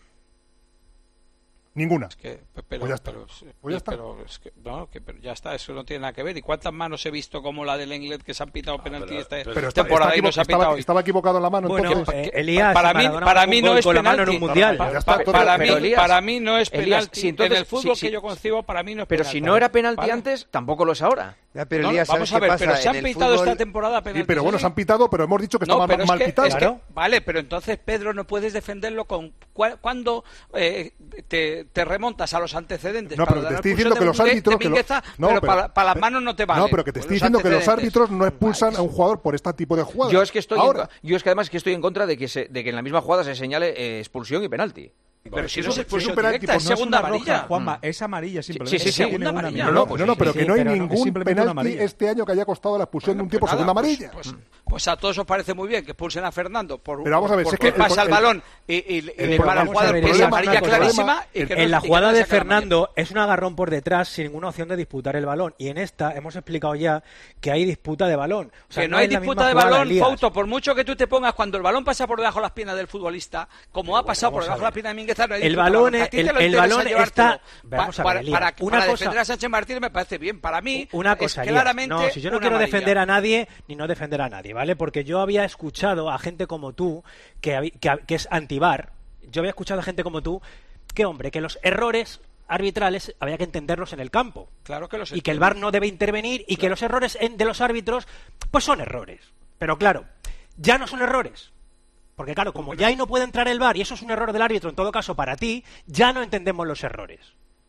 Ninguna. Es que, pero, pues ya está. Pero, pues ya está. Pero, es que, no, que, pero ya está, eso no tiene nada que ver. ¿Y cuántas manos he visto como la del Englet que se han pitado ah, penalti esta pero, pero temporada está, y no se ha pitado? Estaba, estaba equivocado en la mano. Bueno, entonces. eh, Elías, para mí, para mí no es penalti. En un mundial. Para, está, para, para, mí, Elías, para mí no es penalti. Elías, si entonces, en el fútbol si, que yo concibo, para mí no es pero penalti. Pero si no era penalti ¿vale? antes, tampoco lo es ahora. Ya, pero no, Elías, vamos a ver, pero se han pitado esta temporada penalti. Sí, pero bueno, se han pitado, pero hemos dicho que no, estaban mal es que, pitados. Es que, vale, pero entonces, Pedro, no puedes defenderlo con cuando eh, te, te remontas a los antecedentes. No, pero te estoy diciendo que los árbitros... De Mingueza, que lo, no, pero, pero para, para las manos no te vale. No, pero que te estoy diciendo que los árbitros no expulsan a un jugador por este tipo de jugadas. Yo es que estoy ahora. En, yo es que además que estoy en contra de que, se, de que en la misma jugada se señale eh, expulsión y penalti. Pero si no es expulsión directa, directa, es segunda amarilla. Juanma, es amarilla simplemente. Sí, sí, sí. Tiene una no, no, no, no, pero que no hay ningún penalti este año que haya costado la expulsión de un tipo segunda amarilla. Pues, pues a todos os parece muy bien que expulsen a Fernando por pero vamos a ver, porque es que pasa el, el balón y, y, y le para la jugada es amarilla clarísima. Y que en no, la jugada de Fernando es un agarrón por detrás sin ninguna opción de disputar el balón. Y en esta hemos explicado ya que hay disputa de balón. O sea, que no hay disputa de balón, Fausto, por mucho que tú te pongas cuando el balón pasa por debajo de las piernas del futbolista, como ha pasado por debajo de las piernas de Mingueza, no hay el balón El, el balón está vamos a ver, para, para, una para cosa, defender a Sánchez Martínez me parece bien, para mí una cosa, es claramente no, si yo no quiero amarilla. defender a nadie ni no defender a nadie, ¿vale? Porque yo había escuchado a gente como tú que, que, que es anti-V A R, yo había escuchado a gente como tú que, hombre, que los errores arbitrales había que entenderlos en el campo, claro que los y que el V A R no debe intervenir y claro. que los errores en, de los árbitros pues son errores, pero claro, ya no son errores. Porque claro, como ya ahí no puede entrar el V A R y eso es un error del árbitro, en todo caso para ti, ya no entendemos los errores.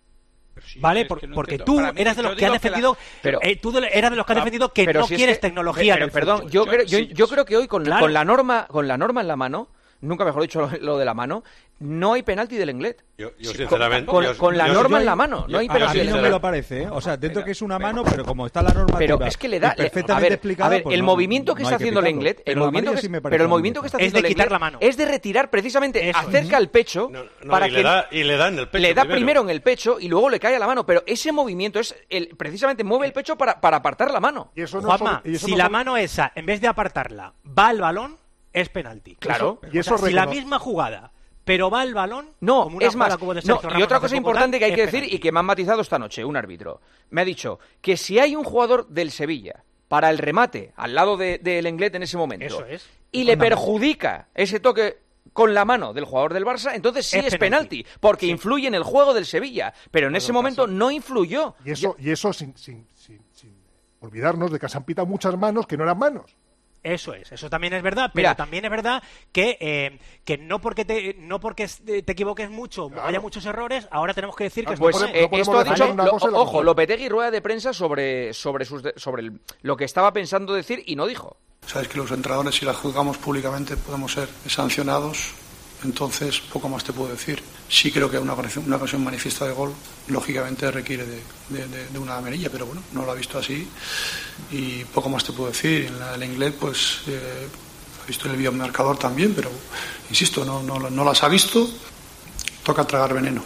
Sí, ¿vale? Por, no porque tú mí, eras de los que ha defendido, que la... pero, eh, tú de, eras de los que ha defendido que no si quieres es que, tecnología. Pero, en el perdón, fútbol. yo, creo, yo, sí, yo creo que hoy con, claro. con la norma, con la norma en la mano, nunca mejor dicho lo, lo de la mano, no hay penalti del Englet. Yo, yo sinceramente... Con, yo, con la yo, norma yo, en la mano, yo, no hay yo, penalti. A mí no me lo parece, ¿eh? O sea, dentro que es una mano, pero como está la normativa pero es que le da, perfectamente a ver, explicada, a ver pues el no, movimiento que no está haciendo el Englet, el pero movimiento que, sí pero el movimiento que está haciendo es de el quitar Englet la mano. es de retirar precisamente, Eso, acerca el pecho no, no, para y que le da, y le da en el pecho le da primero. primero en el pecho y luego le cae a la mano, pero ese movimiento es el precisamente mueve el pecho para, para apartar la mano. Y eso no Juanma, son, y eso si no la son... mano esa, en vez de apartarla, va al balón, es penalti. Claro. Eso, y eso o sea, si la misma jugada pero va el balón. No, como una es más. Como de no, y otra cosa importante que hay que decir penalti. y que me han matizado esta noche, un árbitro. Me ha dicho que si hay un jugador del Sevilla para el remate al lado del de, de Englet en ese momento Eso es. y le perjudica ese toque con la mano del jugador del Barça, entonces sí es, es penalti, penalti porque sí. influye en el juego del Sevilla, pero en ese momento caso. no influyó. Y eso, y eso sin, sin, sin, sin olvidarnos de que se han pitado muchas manos que no eran manos. Eso es, eso también es verdad, pero Mira, también es verdad que eh, que no porque te no porque te equivoques mucho, Claro. haya muchos errores, ahora tenemos que decir que Pues es eh, esto ha dicho, una lo- cosa y la ojo, otra. Lopetegui rueda de prensa sobre sobre sus de- sobre el- lo que estaba pensando decir y no dijo. Sabes que los entrenadores, si la juzgamos públicamente, podemos ser sancionados. Entonces, poco más te puedo decir. Sí creo que una ocasión, una ocasión manifiesta de gol, lógicamente requiere de, de- de- de una amarilla, pero bueno, no lo ha visto así. Y poco más te puedo decir. En la, el inglés, pues, eh, ha visto el biomarcador también, pero, insisto, no, no, no las ha visto. Toca tragar veneno.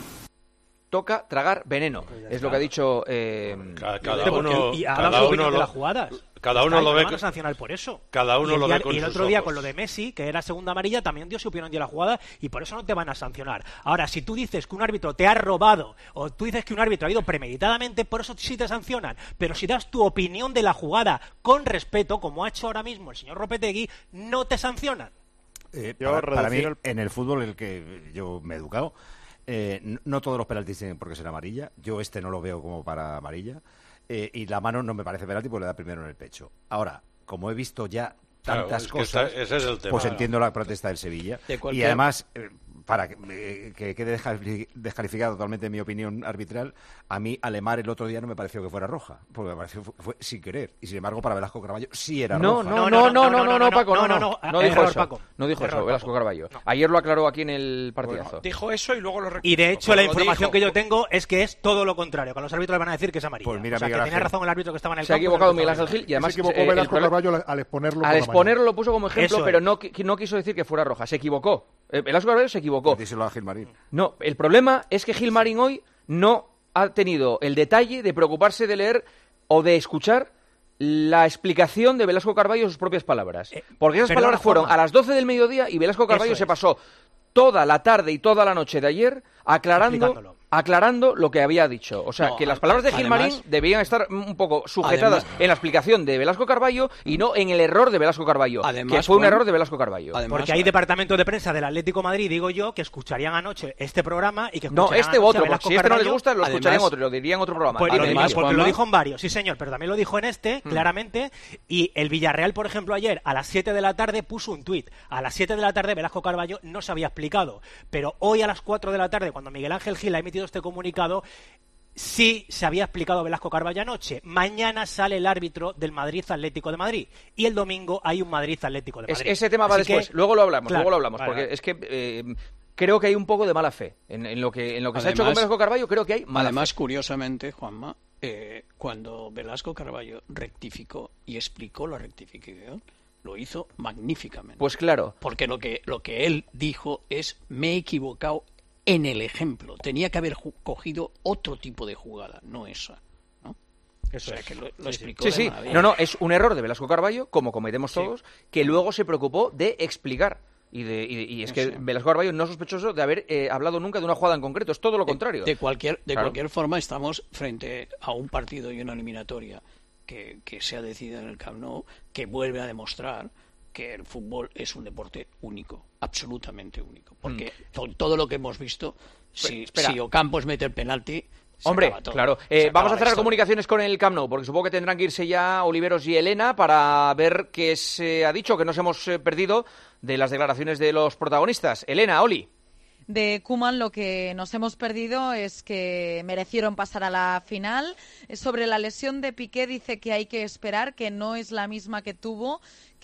Toca tragar veneno, es lo que ha dicho. Eh, Cada, cada Porque- uno, y ha cada dado su uno opinión de lo, las jugadas. cada Está, uno y lo no ve. van a sancionar por eso. Cada uno y el lo día- ve con y el sus otro día ojos. con lo de Messi, que era segunda amarilla, también dio su opinión de la jugada y por eso no te van a sancionar. Ahora, si tú dices que un árbitro te ha robado o tú dices que un árbitro ha ido premeditadamente, por eso sí te sancionan. Pero si das tu opinión de la jugada con respeto, como ha hecho ahora mismo el señor Lopetegui, no te sancionan. Eh, Yo para, para mí, reducir el- en el fútbol en el que yo me he educado, eh, no, no todos los penaltis tienen por qué ser amarilla. Yo este no lo veo como para amarilla. Eh, y la mano no me parece penalti porque le da primero en el pecho. Ahora, como he visto ya Claro, tantas es que cosas, está- ese es el tema. pues entiendo la protesta del Sevilla. De Y cualquier- además, eh, para que, eh, que quede descalifi- descalificada totalmente mi opinión arbitral, a mí Alemar el otro día no me pareció que fuera roja, porque me pareció que fue, fue sin querer. Y sin embargo, para Velasco Carballo sí era No, roja. no, no, no, no, no, no, Paco, no, no, no, no dijo error, eso, Paco. no dijo Error, eso, Velasco Paco. Carballo. Ayer lo aclaró aquí en el partidazo. Dijo eso y luego lo rectificó. Y de hecho Pero la lo información dijo. que yo tengo es que es todo lo contrario, que a los árbitros le van a decir que es amarilla. Pues mira, o sea, que Miguel tenía Ángel. razón el árbitro que estaba en el Se ha campo. equivocado y el Miguel árbitro Ángel Gil y además se equivocó eh, el Velasco problema- Carballo al exponerlo. por al la exponerlo mañana. lo puso como ejemplo, Eso pero es. no, qui- no quiso decir que fuera roja, se equivocó. Eh, Velasco Carballo se equivocó. Pues díselo a Gilmarín. No, el problema es que Gilmarín hoy no ha tenido el detalle de preocuparse de leer o de escuchar la explicación de Velasco Carballo en sus propias palabras. Porque esas perdona, palabras fueron Juanma. a las doce del mediodía y Velasco Carballo Eso se es. pasó toda la tarde y toda la noche de ayer aclarando Explicándolo. aclarando lo que había dicho. O sea, No, que las a- palabras de además- Gilmarín debían estar un poco sujetadas Además- en la explicación de Velasco Carballo y no en el error de Velasco Carballo, Además, que fue un Juan- error de Velasco Carballo. Además, Porque hay departamento de prensa del Atlético de Madrid, digo yo, que escucharían anoche este programa y que No, escucharían este u anoche a otro, porque Velasco si este no les Carballo. gusta, lo escucharían Además- otro, y lo dirían en otro programa. Pues, Dime, porque- además, Emilio. porque Juanma- lo dijo en varios, sí señor, pero también lo dijo en este, Mm. claramente, y el Villarreal, por ejemplo, ayer a las siete de la tarde puso un tuit. A las siete de la tarde Velasco Carballo no se había explicado, pero hoy a las cuatro de la tarde, cuando Miguel Ángel Gil ha emitido este comunicado, sí se había explicado Velasco Carballo anoche. Mañana sale el árbitro del Madrid Atlético de Madrid y el domingo hay un Madrid Atlético de Es- Madrid. ese tema va Así que- después, luego lo hablamos, Claro, luego lo hablamos, vale, porque vale. es que eh, creo que hay un poco de mala fe en, en lo que en lo que se ha hecho con Además- Velasco Carballo, creo que hay mala Además, fe. curiosamente, Juanma, eh, cuando Velasco Carballo rectificó y explicó la rectificación, lo hizo magníficamente. Pues claro. Porque lo que, lo que él dijo es, me he equivocado en el ejemplo. Tenía que haber ju- cogido otro tipo de jugada, no esa. ¿no? Eso o sea, es. que lo, lo Sí, sí. explicó Sí, de sí. maravilla. No, no, es un error de Velasco Carballo, como cometemos todos, que luego se preocupó de explicar. Y, de, y, y es que Eso. Velasco Carballo no es sospechoso de haber eh, hablado nunca de una jugada en concreto, es todo lo contrario. De cualquier, de Claro. cualquier forma, estamos frente a un partido y una eliminatoria que, que se ha decidido en el Camp Nou, que vuelve a demostrar que el fútbol es un deporte único, absolutamente único. Porque to- todo lo que hemos visto, si, espera. si Ocampos mete el penalti, se Hombre, acaba todo. claro. Se Eh, acaba vamos a la cerrar historia. comunicaciones con el Camp Nou, porque supongo que tendrán que irse ya Oliveros y Elena para ver qué se ha dicho, que nos hemos eh, perdido de las declaraciones de los protagonistas. Elena, Oli. De Koeman lo que nos hemos perdido es que merecieron pasar a la final. Sobre la lesión de Piqué dice que hay que esperar, que no es la misma que tuvo,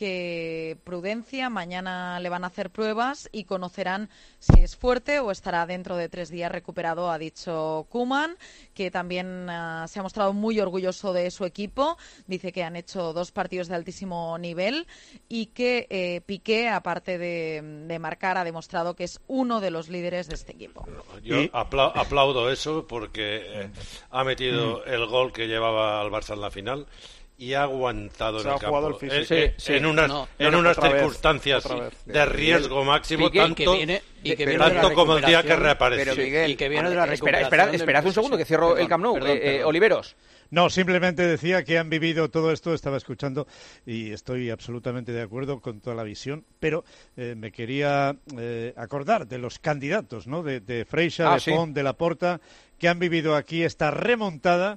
que prudencia, mañana le van a hacer pruebas y conocerán si es fuerte o estará dentro de tres días recuperado, ha dicho Koeman, que también uh, se ha mostrado muy orgulloso de su equipo, dice que han hecho dos partidos de altísimo nivel y que eh, Piqué, aparte de, de marcar, ha demostrado que es uno de los líderes de este equipo. Yo apla- aplaudo eso porque eh, ha metido el gol que llevaba al Barça en la final y ha aguantado Se en ha el campo. jugado el físico. Eh, Sí, eh, sí. En unas, No, en no, unas otra vez, circunstancias otra vez. de riesgo máximo, Piqué, tanto, que viene- y que viene de la tanto como el día que recuperación, reapareció. pero Miguel, y que viene de la Espera, recuperación espera, del- esperad un segundo, que cierro Perdón, el Camp Nou. perdón, Eh, eh, perdón. Oliveros. No, simplemente decía que han vivido todo esto, estaba escuchando y estoy absolutamente de acuerdo con toda la visión, pero eh, me quería eh, acordar de los candidatos, ¿no? De, de Freixa, Ah, de sí. Pont, de Laporta, que han vivido aquí esta remontada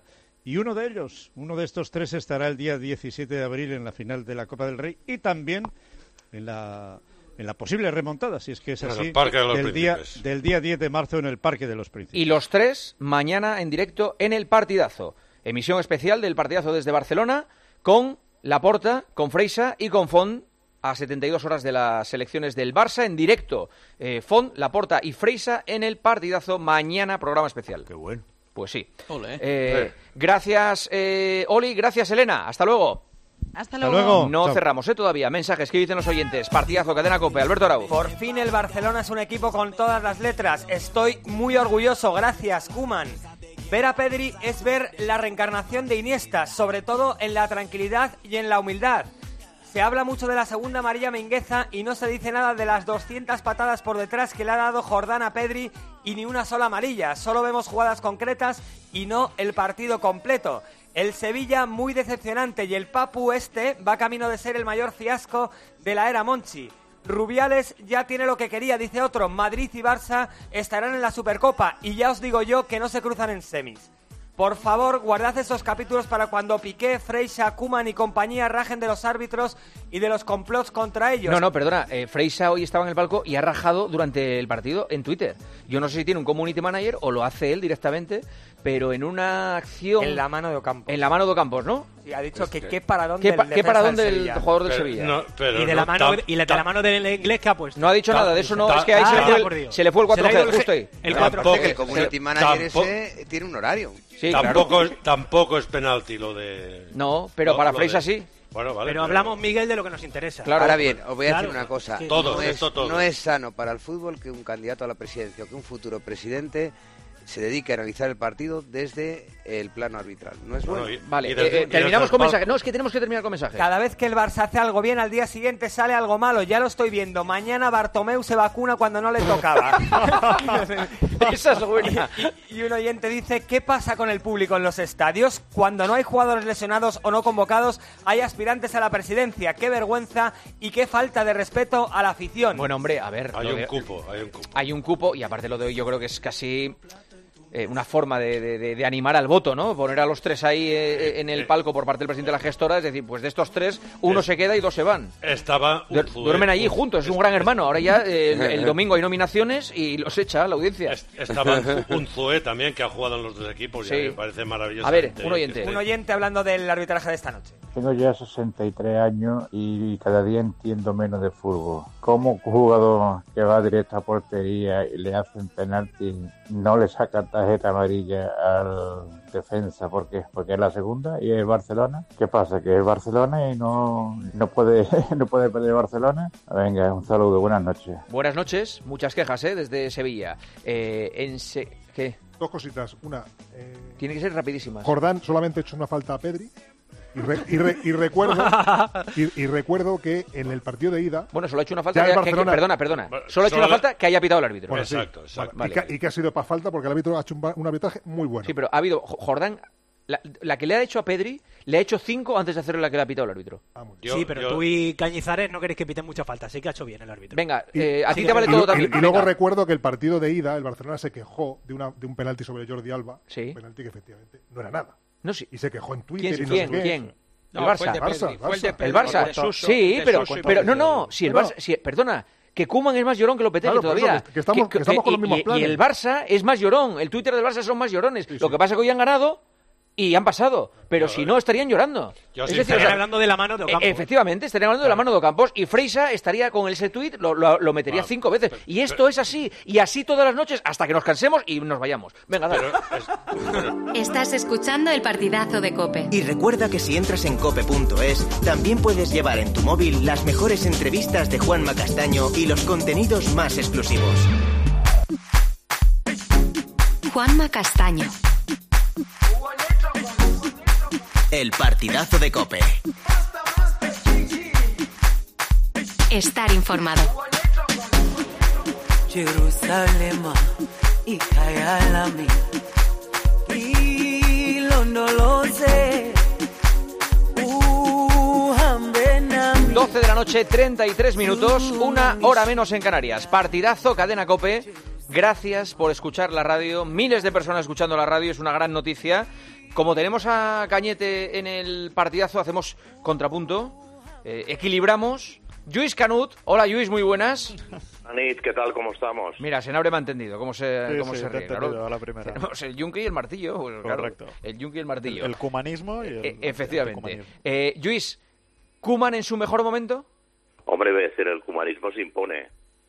Y uno de ellos, uno de estos tres, estará el día diecisiete de abril en la final de la Copa del Rey y también en la, en la posible remontada, si es que es En así, el Parque de los del, día, Príncipes. del día diez de marzo en el Parque de los Príncipes. Y los tres mañana en directo en el partidazo. Emisión especial del partidazo desde Barcelona con Laporta, con Freixa y con Font a setenta y dos horas de las elecciones del Barça en directo. Eh, Font, Laporta y Freixa en el partidazo mañana, programa especial. Qué bueno. Pues sí. Ole. Eh, Eh. Gracias, eh, Oli, gracias, Elena. Hasta luego. Hasta luego. luego. No Chao. cerramos, ¿eh? Todavía. Mensajes que dicen los oyentes. Partidazo, Cadena COPE. Alberto Arau. Por fin el Barcelona es un equipo con todas las letras. Estoy muy orgulloso. Gracias, Koeman. Ver a Pedri es ver la reencarnación de Iniesta, sobre todo en la tranquilidad y en la humildad. Se habla mucho de la segunda amarilla Mingueza y no se dice nada de las doscientas patadas por detrás que le ha dado Jordán a Pedri y ni una sola amarilla. Solo vemos jugadas concretas y no el partido completo. El Sevilla muy decepcionante y el Papu este va camino de ser el mayor fiasco de la era Monchi. Rubiales ya tiene lo que quería, dice otro. Madrid y Barça estarán en la Supercopa y ya os digo yo que no se cruzan en semis. Por favor, guardad esos capítulos para cuando Piqué, Freixa, Koeman y compañía rajen de los árbitros y de los complots contra ellos. No, no, perdona. Eh, Freixa hoy estaba en el palco y ha rajado durante el partido en Twitter. Yo no sé si tiene un community manager o lo hace él directamente, pero en una acción... En la mano de Ocampos. En la mano de Ocampos, ¿no? Sí, ha dicho que qué paradón ¿Qué, del pa- qué defensa paradón del del Sevilla. jugador del Pero Sevilla? no, pero y de no la mano, tam- y de la mano del inglés que ha puesto. No ha dicho tam- nada de eso, no. tam- Es que ahí se, le Ah, fue por el, Dios. se le fue el Se le ha cuatro G ido el justo G- ahí. el Tampoco- cuatro G. Que el community manager tampoco- ese tiene un horario. Sí, tampoco, claro. es, tampoco es penalti lo de... No, pero lo- para lo Freixa de- sí. Bueno, vale, Pero hablamos, Miguel, de lo que nos interesa. Claro. Ahora bien, os voy a Claro, decir una cosa. que- Todo, no, es, esto todo. no es sano para el fútbol que un candidato a la presidencia o que un futuro presidente se dedique a analizar el partido desde el plano arbitral. No es bueno. Bueno, y- Vale, y desde- eh, eh, y terminamos desde con el mensaje. palco- No, es que tenemos que terminar con mensaje. Cada vez que el Barça hace algo bien, al día siguiente sale algo malo. Ya lo estoy viendo. Mañana Bartomeu se vacuna cuando no le tocaba. Esa es buena. Y, y un oyente dice, ¿qué pasa con el público en los estadios? Cuando no hay jugadores lesionados o no convocados, hay aspirantes a la presidencia. ¡Qué vergüenza y qué falta de respeto a la afición! Bueno, hombre, a ver. Hay lo un de- cupo, hay un cupo. Hay un cupo y aparte lo de hoy yo creo que es casi eh, una forma de, de- de- de animar al voto, ¿no? Poner a los tres ahí eh, en el palco por parte del presidente de la gestora, es decir, pues de estos tres, uno Es- se queda y dos se van. Estaba Du- Unzué. Duermen allí juntos, es un gran hermano. Ahora ya eh, el, el domingo hay nominaciones y los echa la audiencia. Es- Estaba Unzué también, que ha jugado en los dos equipos, Sí. y a mí me parece maravilloso. A ver, un oyente. Un oyente hablando del arbitraje de esta noche. Tengo ya sesenta y tres años y cada día entiendo menos de fútbol. ¿Cómo un jugador que va directo a portería y le hacen penalti no le sacan tarjeta amarilla al defensa? ¿Por qué? Porque es la segunda y es Barcelona. ¿Qué pasa? ¿Que es Barcelona y no, no, puede, no puede perder Barcelona? Venga, un saludo, buenas noches. Buenas noches, muchas quejas ¿eh? Desde Sevilla. Eh, en Se- ¿Qué? Dos cositas. Una, eh, Tiene que ser rapidísimas. Jordán solamente ha hecho una falta a Pedri. Y, re- y re- y recuerdo y, y recuerdo que en el partido de ida... Bueno, solo ha hecho una falta ya que, el que- que- Barcelona- perdona, perdona. Bueno, Solo ha hecho solo una la- falta que haya pitado el árbitro. Bueno, sí. Exacto, exacto. Vale. Y, que, y que ha sido para falta porque el árbitro ha hecho un, ba- un arbitraje muy bueno. Sí, pero ha habido Jo- Jordán, la, la que le ha hecho a Pedri, le ha hecho cinco antes de hacerle la que le ha pitado el árbitro. Ah, muy bien. Sí, pero yo- tú y Cañizares no queréis que piten mucha falta, así que ha hecho bien el árbitro. Venga, Y- eh, a ti sí, te vale y- todo y, también. y luego Venga. recuerdo que el partido de ida, el Barcelona se quejó de, una, de un penalti sobre Jordi Alba. Sí. Un penalti que efectivamente no era nada. No, sí. Y se quejó en Twitter ¿Quién? y no ¿Quién? sé qué. ¿Quién? No, el Barça. fue el de Pedri, Barça, fue el de Barça. Pedri, El Barça. de Suso, Sí, de pero, Suso y pero no, Pedri. no, si el No, no. Barça, si- perdona, que Koeman es más llorón que Lopetegui Claro, por eso, todavía. que- que estamos- que estamos con los y- mismos y- planes. Y el Barça es más llorón, el Twitter del Barça son más llorones. Sí, Lo sí. que pasa es que hoy han ganado y han pasado, pero si no estarían llorando. Yo Es sí, decir, estarían o sea, hablando de la mano de Ocampos. e- efectivamente, estarían hablando de la mano de Ocampos y Freixa estaría con ese tuit, lo, lo- lo metería Vale. cinco veces. Y esto es así, y así todas las noches hasta que nos cansemos y nos vayamos. Venga, dale. Estás escuchando el partidazo de COPE. Y recuerda que si entras en cope punto es, también puedes llevar en tu móvil las mejores entrevistas de Juanma Castaño y los contenidos más exclusivos. Juanma Castaño. El partidazo de COPE. Estar informado. Jerusalem ikayalami ilondoloze uhambe nami. doce de la noche, treinta y tres minutos, una hora menos en Canarias. Partidazo, Cadena COPE. gracias por escuchar la radio. Miles de personas escuchando la radio, es una gran noticia. Como tenemos a Cañete en el partidazo, hacemos contrapunto, eh, equilibramos. Lluís Canut, hola Lluís, muy buenas. Anit, ¿qué tal? ¿Cómo estamos? Mira, Senabre me ha entendido cómo se, Sí, cómo sí, se te he ríe. entendido Claro. a la primera. Tenemos el yunque y el martillo. Pues, claro, Correcto. el yunque y el martillo. El, el cumanismo y el... E- efectivamente. el cumanismo. Eh, Lluís, ¿Koeman en su mejor momento? Hombre, debe ser, el cumanismo se impone.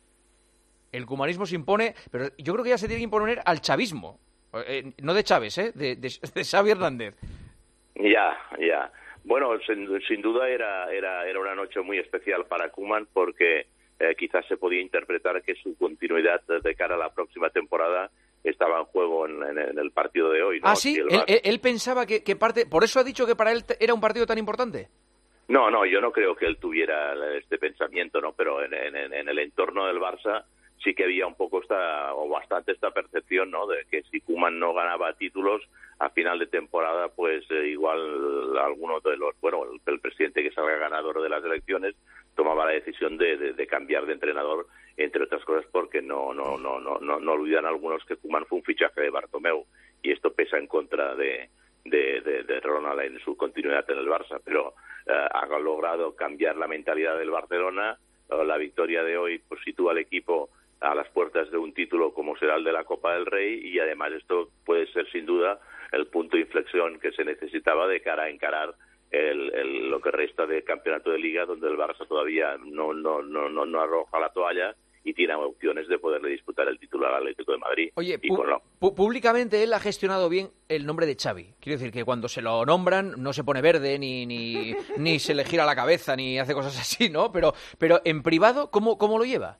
El cumanismo se impone, pero yo creo que ya se tiene que imponer al chavismo. Eh, no de Chávez, ¿eh? De, de, de Xavi Hernández. Ya, ya. Bueno, sin, sin duda era, era, era una noche muy especial para Koeman porque eh, quizás se podía interpretar que su continuidad de cara a la próxima temporada estaba en juego en, en, en el partido de hoy, ¿no? Ah, sí, Si el él, Bar- él- él pensaba que, que parte... Por eso ha dicho que para él te- era un partido tan importante. No, no, yo no creo que él tuviera este pensamiento, ¿no? Pero en, en, en el entorno del Barça sí que había un poco esta, o bastante esta percepción, ¿no? De que si Koeman no ganaba títulos a final de temporada, pues eh, igual alguno de los, bueno, el, el presidente que salga ganador de las elecciones tomaba la decisión de, de, de cambiar de entrenador, entre otras cosas porque no, no, no, no, no, no olvidan algunos que Koeman fue un fichaje de Bartomeu y esto pesa en contra de De, de, de Ronald en su continuidad en el Barça, pero eh, ha logrado cambiar la mentalidad del Barcelona. Eh, la victoria de hoy pues sitúa al equipo a las puertas de un título como será el de la Copa del Rey y además esto puede ser sin duda el punto de inflexión que se necesitaba de cara a encarar el, el, lo que resta del campeonato de Liga, donde el Barça todavía no, no, no, no, no arroja la toalla y tiene opciones de poderle disputar el título al Atlético de Madrid. Oye, y pu- con lo- pu- públicamente él ha gestionado bien el nombre de Xavi. Quiero decir que cuando se lo nombran no se pone verde, ni, ni, ni se le gira la cabeza, ni hace cosas así, ¿no? Pero, pero en privado, ¿cómo, cómo lo lleva?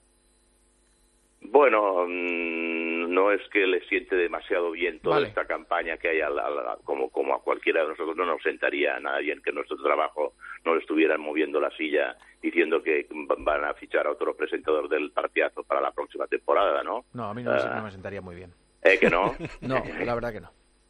Bueno, mm, no es que le siente demasiado bien toda Vale. esta campaña que hay, al- al- como, como a cualquiera de nosotros, no nos sentaría nada bien que nuestro trabajo nos estuvieran moviendo la silla diciendo que v- van a fichar a otro presentador del partidazo para la próxima temporada, ¿no? No, a mí no me, Ah, no me sentaría muy bien. ¿eh, que no? No, la verdad que no.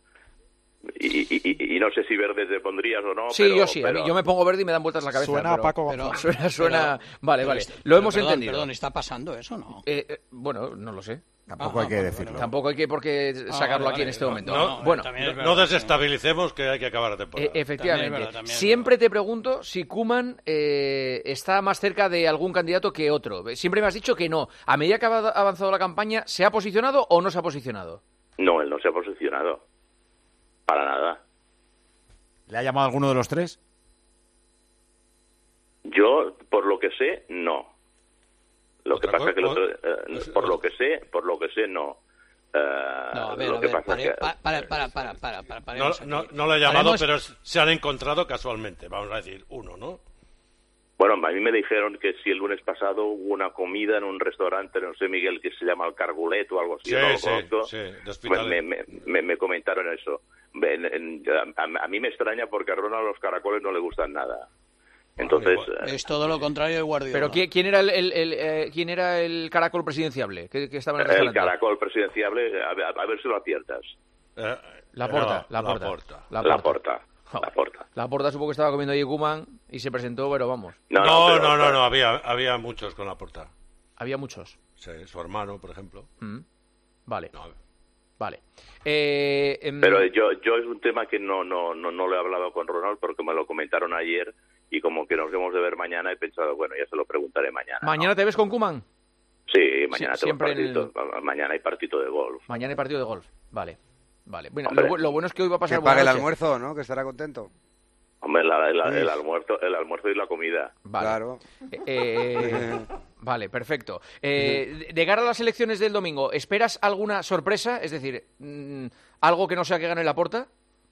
Y, y- y- y no sé si verde te pondrías o no. Sí, pero- yo sí. a mí- pero- yo me pongo verde y me dan vueltas la cabeza. Suena a pero- Paco pero- González. Suena, suena... Pero- vale, pero vale. está- Lo pero hemos perdón, entendido. Perdón, ¿está pasando eso no? Eh, eh, bueno, no lo sé. Tampoco hay que decirlo. Tampoco hay que por qué sacarlo vale, aquí en vale. este No, momento. no, bueno, también es No desestabilicemos que hay que acabar la temporada. Eh, efectivamente. También es verdad, también es Siempre te pregunto si Koeman eh, está más cerca de algún candidato que otro. Siempre me has dicho que no. A medida que ha avanzado la campaña, ¿se ha posicionado o no se ha posicionado? No, él no se ha posicionado. Para nada. ¿Le ha llamado alguno de los tres? Yo, por lo que sé, no. Lo que Otra pasa co- que el o- otro- eh, por lo que sé, por lo que sé, no. Eh, No, a ver, lo a que ver, pasa pare- es que pa- para, para, para, para, para, No, paremos aquí. no, no le he llamado, Paremos- pero se han encontrado casualmente, vamos a decir, uno, ¿no? bueno, a mí me dijeron que si el lunes pasado hubo una comida en un restaurante, no sé, Miguel, que se llama el Cargulet o algo así, Sí, no lo sí, conozco. sí, de Pues Hospitalet. me, me, me- me comentaron eso. En- en- a, a mí me extraña porque a Ronald los caracoles no le gustan nada. Entonces, eh, Es todo lo contrario de Guardiola. Pero ¿quién, quién era el, el- el, eh, quién era el caracol presidenciable que, que estaba en el el restaurante? caracol presidenciable, a ver, a ver si lo aciertas. La Porta, la La Porta. Porta. La La Porta. Porta. La Porta. La Porta supo que estaba comiendo allí Koeman y se presentó, pero vamos. No, no, no, no, había, había muchos con la porta. Había muchos. Sí, su hermano, por ejemplo. Mm. Vale. Vale. Eh, em, Pero yo, yo es un tema que no, no, no, no lo he hablado con Ronald porque me lo comentaron ayer y como que nos hemos de ver mañana he pensado, bueno, ya se lo preguntaré mañana. ¿Mañana te ves con Koeman? Sí, mañana Sí, tengo siempre en partido, mañana hay partido de golf. Mañana hay partido de golf. Vale. Vale. Bueno, Hombre. lo, bu- lo bueno es que hoy va a pasar Que buena pague el noche. almuerzo, ¿no? Que estará contento. Hombre, la- la- Sí. el almuerzo, el almuerzo y la comida. Vale. Claro. Eh, eh, vale, perfecto. Eh, de- de cara a las elecciones del domingo, ¿esperas alguna sorpresa? Es decir, mm, algo que no sea que gane la Porta.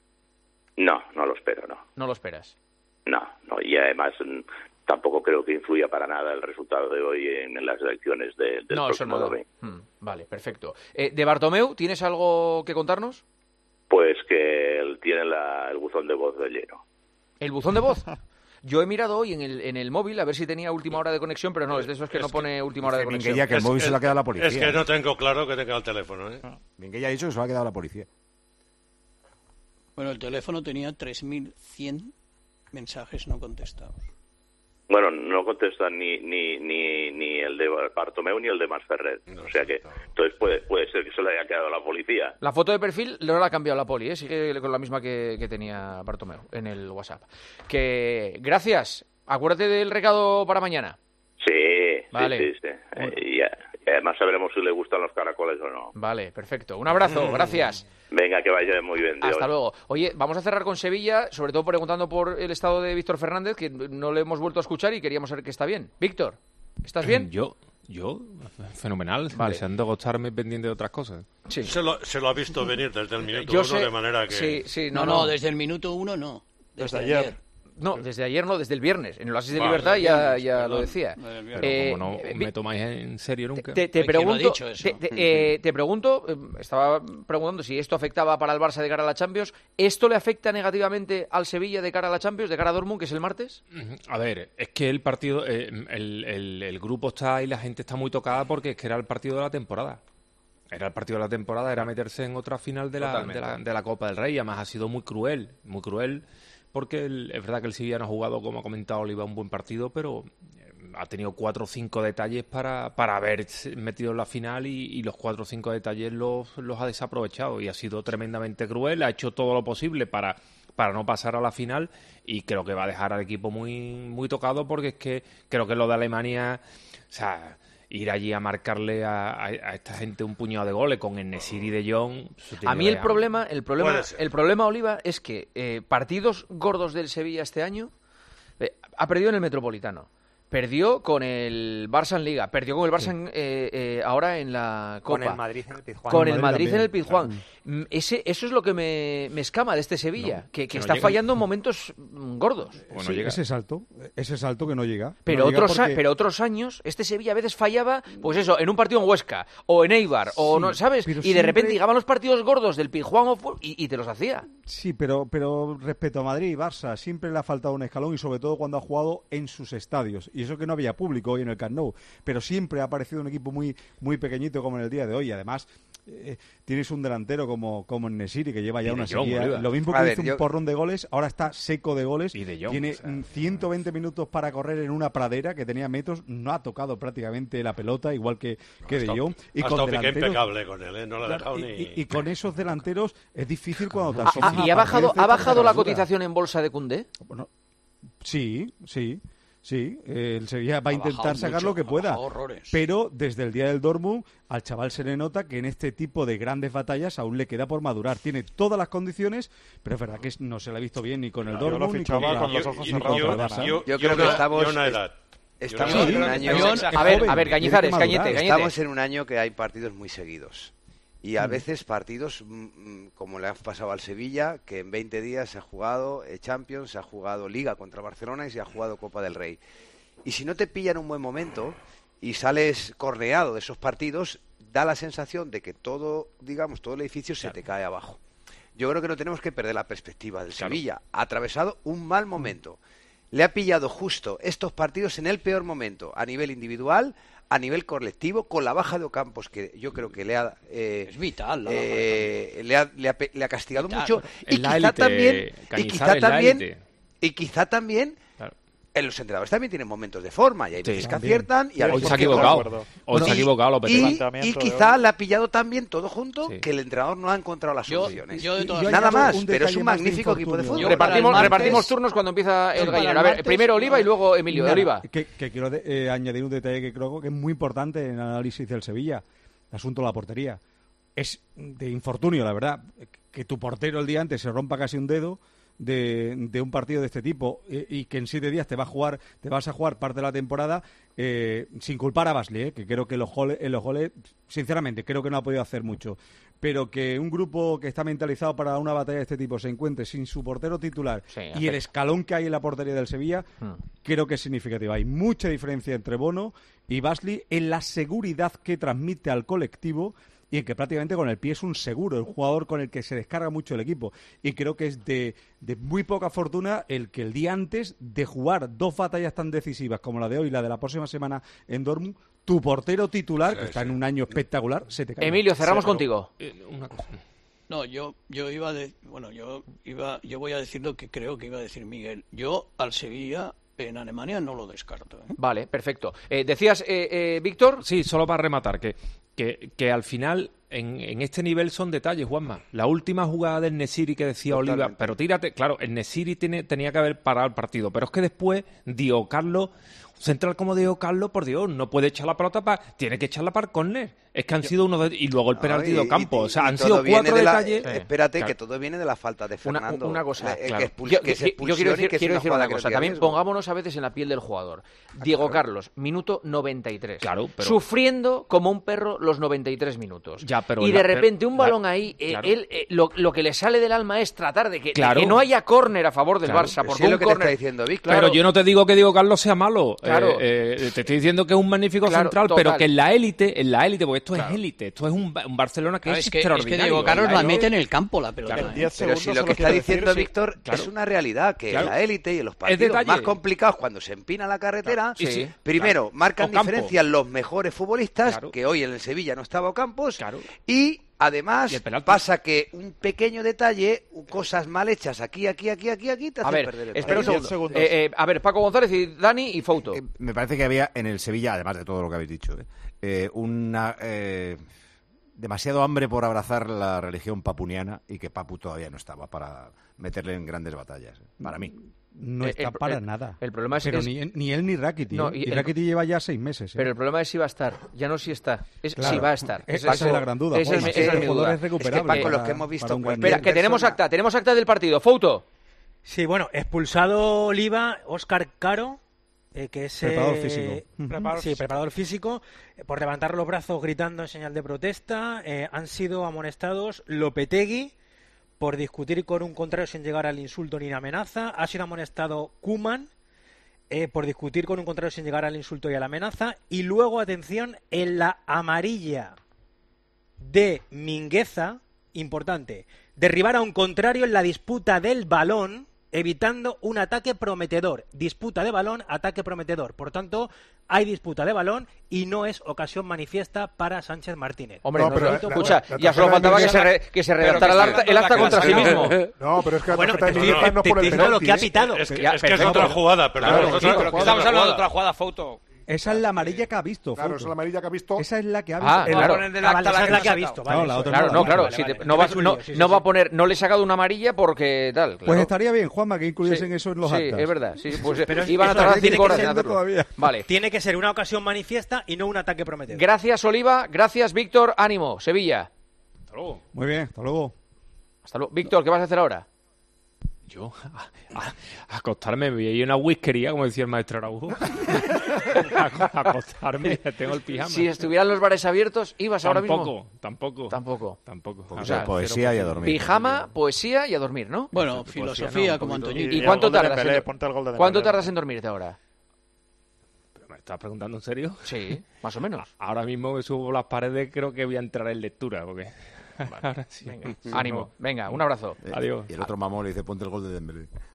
No, no lo espero, no. No lo esperas. No, no, y además mm, tampoco creo que influya para nada el resultado de hoy en, en las elecciones de- del No, eso próximo no. domingo. Mm, vale, perfecto. Eh, ¿De Bartomeu tienes algo que contarnos? Pues que él tiene la- el buzón de voz de lleno. ¿El buzón de voz? Yo he mirado hoy en el, en el móvil a ver si tenía última hora de conexión, pero no, es de esos que no pone última hora de conexión. Minguella, que el móvil se lo ha quedado la policía. Es que no tengo claro que tenga el teléfono, ¿eh? Minguella ha dicho que se lo ha quedado la policía. Bueno, el teléfono tenía tres mil cien mensajes no contestados. Bueno, no contestan ni ni ni ni el de Bartomeu ni el de Masferrer. O sea que entonces puede puede ser que se le haya quedado a la policía. La foto de perfil no la ha cambiado la poli, ¿eh? Sigue con la misma que, que tenía Bartomeu en el WhatsApp. Que gracias. Acuérdate del recado para mañana. Sí, Vale. sí, sí. sí. Eh, y, y además sabremos si le gustan los caracoles o no. Vale, perfecto. Un abrazo, gracias. Venga, que vaya muy bien. Dios. Hasta luego. Oye, vamos a cerrar con Sevilla, sobre todo preguntando por el estado de Víctor Fernández, que no le hemos vuelto a escuchar y queríamos saber que está bien. Víctor, ¿estás bien? Yo, yo, fenomenal, Vale. deseando acostarme pendiente de otras cosas. Sí. Se lo, se lo ha visto venir desde el minuto Yo uno, sé- de manera que... sí, sí, No, no, desde el minuto uno no. Desde, Desde ayer. ayer. No, desde ayer no, desde el viernes. En el Oasis de Vale, Libertad ya, viernes, ya perdón. lo decía. Pero Eh, como no eh, me tomáis en serio nunca. Te, te Ay, ¿quién lo ha pregunto, dicho eso? te, te- eh, te pregunto, eh, estaba preguntando si esto afectaba para el Barça de cara a la Champions. ¿Esto le afecta negativamente al Sevilla de cara a la Champions, de cara a Dortmund, que es el martes? A ver, es que el partido, eh, el, el- el grupo está y la gente está muy tocada porque es que era el partido de la temporada. Era el partido de la temporada, era meterse en otra final de la, Totalmente. de la, de la Copa del Rey. Además ha sido muy cruel, muy cruel, porque el- es verdad que el Sevilla no ha jugado, como ha comentado Oliva, un buen partido, pero eh, ha tenido cuatro o cinco detalles para, para haber metido en la final y, y los cuatro o cinco detalles los, los ha desaprovechado y ha sido tremendamente cruel, ha hecho todo lo posible para, para no pasar a la final y creo que va a dejar al equipo muy, muy tocado porque es que creo que lo de Alemania, o sea, ir allí a marcarle a, a- a esta gente un puñado de goles con En-Nesyri y De Jong. eso tiene A mí que el ver. problema, el problema, Puede ser. el problema, Oliva, es que eh, partidos gordos del Sevilla este año eh, ha perdido en el Metropolitano. Perdió con el Barça en Liga, perdió con el Barça en, eh, eh, ahora en la Copa. Con el Madrid en el Pizjuán. Con el Madrid Madrid en también, el Pizjuán. Mm, Ese, eso es lo que me, me escama de este Sevilla, No, que, que que no está llega. fallando en momentos mm, gordos. Sí, ese salto, ese salto que no llega. Pero, No llega otros, a- porque- pero otros años, este Sevilla a veces fallaba, pues eso, en un partido en Huesca, o en Eibar, o Sí, no, ¿sabes? Y pero de siempre- repente llegaban los partidos gordos del Pizjuán o fu- y, y te los hacía. Sí, pero, pero respecto a Madrid y Barça, siempre le ha faltado un escalón y sobre todo cuando ha jugado en sus estadios. Y eso que no había público hoy en el Camp Nou, pero siempre ha aparecido un equipo muy, muy pequeñito como en el día de hoy. Además, eh, tienes un delantero como, como En-Nesyri que lleva ya Y una De Jong, sequía. Oliva. Lo mismo A que ver, hizo un yo- porrón de goles, ahora está seco de goles. Y De Jong, Tiene o sea. mm, ciento veinte minutos para correr en una pradera que tenía metros, no ha tocado prácticamente la pelota, igual que, que De estado- Jong. Y ha con estado Piqué delanteros- impecable con él, ¿eh? No le ha Claro, dejado y, ni... y- y con esos delanteros es difícil cuando te Ah, asomas ah, a ¿Y ha bajado, partidos de ha esta bajado la envergadura. cotización en bolsa de Koundé? Sí, sí, sí. eh, El Sevilla va a Ha intentar bajado sacar mucho, lo que ha pueda. bajado horrores. Pero desde el día del Dortmund, al chaval se le nota que en este tipo de grandes batallas aún le queda por madurar. Tiene todas las condiciones, pero es verdad que no se le ha visto bien ni con el Yo lo Dortmund ni fichaba contra, con los ni ojos contra cerrados. el Barça. Yo- Yo yo creo que una- estamos... yo una edad. Estamos Yo una en un edad. año... A ver, a ver, Cañizares, Cañete, Cañete. Estamos en un año que hay partidos muy seguidos. Y a Mm. veces partidos mm, mm, como le han pasado al Sevilla, que en veinte días se ha jugado eh, Champions, se ha jugado Liga contra Barcelona y se ha jugado Copa del Rey. Y si no te pillan un buen momento y sales corneado de esos partidos, da la sensación de que todo, digamos, todo el edificio se te cae abajo. Yo creo que no tenemos que perder la perspectiva del Sevilla. Ha atravesado un mal momento. Le ha pillado justo estos partidos en el peor momento, a nivel individual, a nivel colectivo, con la baja de Ocampos, que yo creo que le ha... eh, Es vital. la baja eh, le, ha, le, ha, pe- le ha castigado Vital. mucho. Es Y la quizá élite, también... Y Cañizares, quizá es la también... élite. Y quizá también... En los entrenadores también tienen momentos de forma y hay Sí, veces que también. aciertan y a Hoy veces se ha que no. equivocado. Hoy se ha Y- equivocado Lopetegui. y, y Planteamiento de quizá hoy. le ha pillado también todo junto Sí. que el entrenador no ha encontrado las Yo- soluciones. yo de todas Nada maneras, más, un pero es detalle un más de magnífico equipo de infortunio. fútbol. Yo Repartimos, para el martes- repartimos turnos cuando empieza el Yo para gallero. el A ver, martes- primero Oliva y luego Emilio. Nada, Oliva. Que, que quiero de- eh, añadir un detalle que creo que es muy importante en el análisis del Sevilla, el asunto de la portería. Es de infortunio, la verdad, que tu portero el día antes se rompa casi un dedo de, de un partido de este tipo eh, y que en siete días te va a jugar, te vas a jugar parte de la temporada eh, sin culpar a Basley, eh, que creo que los goles, en los goles, sinceramente, creo que no ha podido hacer mucho. Pero que un grupo que está mentalizado para una batalla de este tipo se encuentre sin su portero titular Sí, y el afecta. escalón que hay en la portería del Sevilla, Hmm. creo que es significativa. Hay mucha diferencia entre Bono y Basley en la seguridad que transmite al colectivo y en que prácticamente con el pie es un seguro, el jugador con el que se descarga mucho el equipo. Y creo que es de, de muy poca fortuna el que el día antes de jugar dos batallas tan decisivas como la de hoy y la de la próxima semana en Dortmund, tu portero titular, Sí, que está sí. en un año espectacular, se te cae. Emilio, cerramos Sí, pero- contigo. Eh, una cosa. No, yo, yo iba de, bueno, yo iba, yo voy a decir lo que creo que iba a decir Miguel. Yo al Sevilla en Alemania no lo descarto. ¿eh? Vale, perfecto. Eh, ¿Decías, eh, eh, Víctor? Sí, solo para rematar, que, que, que al final en, en este nivel son detalles, Juanma. La última jugada del Nesiri que decía Totalmente. Oliva, pero tírate, claro, el Nesiri tiene, tenía que haber parado el partido, pero es que después Dio Carlos, central como Dio Carlos, por Dios, no puede echar la pelota para, tiene que echarla para el córner. Es que han sido uno de, y luego el penalti de Ocampo, o sea, han sido cuatro detalles. La, espérate, claro. que todo viene de la falta de Fernando. Una, una cosa, eh, claro. que expul, yo, que yo, yo quiero decir, quiero decir una cosa, también riesgo. pongámonos a veces en la piel del jugador. Diego claro. Carlos, minuto noventa y tres. Claro, pero... Sufriendo como un perro los noventa y tres minutos. Ya, pero y la, de repente pero, un balón la, ahí, eh, claro. él, eh, lo, lo que le sale del alma es tratar de que, claro. de que no haya córner a favor del claro. Barça. Porque sí es lo un que córner... te está diciendo Víctor. Claro. Pero yo no te digo que Diego Carlos sea malo. Claro. Eh, eh, te estoy diciendo que es un magnífico claro, central, total. pero que en la élite, en la élite, porque esto claro. es élite, esto es un, un Barcelona que claro, es, es que, extraordinario. Es que Diego Carlos la mete en el campo la pelota. Claro, ¿eh? Pero si lo que está diciendo decir, Víctor sí, claro. es una realidad, que claro. en la élite y en los partidos más complicados, cuando se empina la carretera, claro. sí, sí, primero claro. marcan Ocampo. diferencias los mejores futbolistas, claro. que hoy en el Sevilla no estaba Ocampos, claro. y además y pasa que un pequeño detalle, cosas mal hechas aquí, aquí, aquí, aquí, aquí, te a hacen ver, perder el espera un partido. segundo. Eh, eh, a ver, Paco González y Dani y Fouto. Eh, me parece que había en el Sevilla, además de todo lo que habéis dicho, eh, eh, una... Eh, demasiado hambre por abrazar la religión papuniana y que Papu todavía no estaba para meterle en grandes batallas, para mí. No Eh, está el- para el- nada. el problema es- Pero es- ni, ni él ni Rakitic. No, ¿eh? y y el- Rakitic lleva ya seis meses. ¿eh? Pero el problema es si va a estar, ya no si está, es Claro. si va a estar. Esa es la gran duda, Esa es, Juanma. mi- esa es El mi jugador duda. es recuperable Es que, Paco, para- los que hemos visto para un cualquier gran- Espera, que tenemos persona- acta, tenemos acta del partido. Fouto. Sí, bueno, expulsado Oliva, Óscar Caro, eh, que es... Preparador eh, físico. preparador- sí, Ujú. preparador físico, eh, por levantar los brazos gritando en señal de protesta. Eh, han sido amonestados Lopetegui por discutir con un contrario sin llegar al insulto ni la amenaza. Ha sido amonestado Koeman eh, por discutir con un contrario sin llegar al insulto y a la amenaza. Y luego, atención, en la amarilla de Mingueza, importante, derribar a un contrario en la disputa del balón, evitando un ataque prometedor. Disputa de balón, ataque prometedor. Por tanto, hay disputa de balón y no es ocasión manifiesta para Sánchez Martínez. Hombre, No, no, pero pero, la- escucha, la- la ya solo tarjeta faltaba de que se, re- que se redactara el acta, el acta contra sí mismo. No, pero es que la Bueno, tarjeta te de estoy- Miguel no te por el estoy diciendo lo penalti, que ha ¿eh? pitado. Es que, Ya, es, que es pero- otra jugada, perdón. Claro, es sí, otra pero jugada. Estamos hablando de otra jugada, Fouto. Esa es la amarilla que ha visto. Claro, Fouto. esa es la amarilla que ha visto. Esa es la que ha visto. Ah, Eh, claro. poner del acta Ah, vale, la esa que es la la que ha que ha visto. Claro, Vale, la eso- otra Claro, no, no, vale, claro. vale, si vale, te- vale. no va, Me he hecho no, lío, sí, no sí, va a sí. poner, no le he sacado una amarilla porque tal. Pues claro. estaría bien, Juanma, que incluyesen Sí. eso en los Sí, actas. es verdad. Sí, pues Pero es- iban a eso tardar tiene cinco que horas en ser hacerlo. todavía. Vale. Tiene que ser una ocasión manifiesta y no un ataque prometedor. Gracias, Oliva. Gracias, Víctor. Ánimo, Sevilla. Hasta luego. Muy bien, hasta luego. Hasta luego. Víctor, ¿qué vas a hacer ahora? Yo, a, a- a acostarme, me voy a ir a una whiskería, como decía el maestro Araujo. a, a acostarme, ya tengo el pijama. Si estuvieran los bares abiertos, ¿ibas ahora mismo? Tampoco, tamco Tampoco. tampoco. O sea, sea, poesía y a dormir. Pijama, poesía y a dormir, ¿no? Bueno, Poesía, filosofía no, un como poquito. Antoñito. ¿Y el cuánto gol de tardas Dembélé, en- ponte el gol de ¿Cuánto Dembélé. tardas en dormirte ahora? ¿Pero me estás preguntando en serio? Sí, más o menos. Ahora mismo me subo las paredes, creo que voy a entrar en lectura, porque... Ahora sí. Venga, ánimo. Venga, un abrazo. Eh, Adiós. Y el otro mamón le dice, ponte el gol de Dembélé.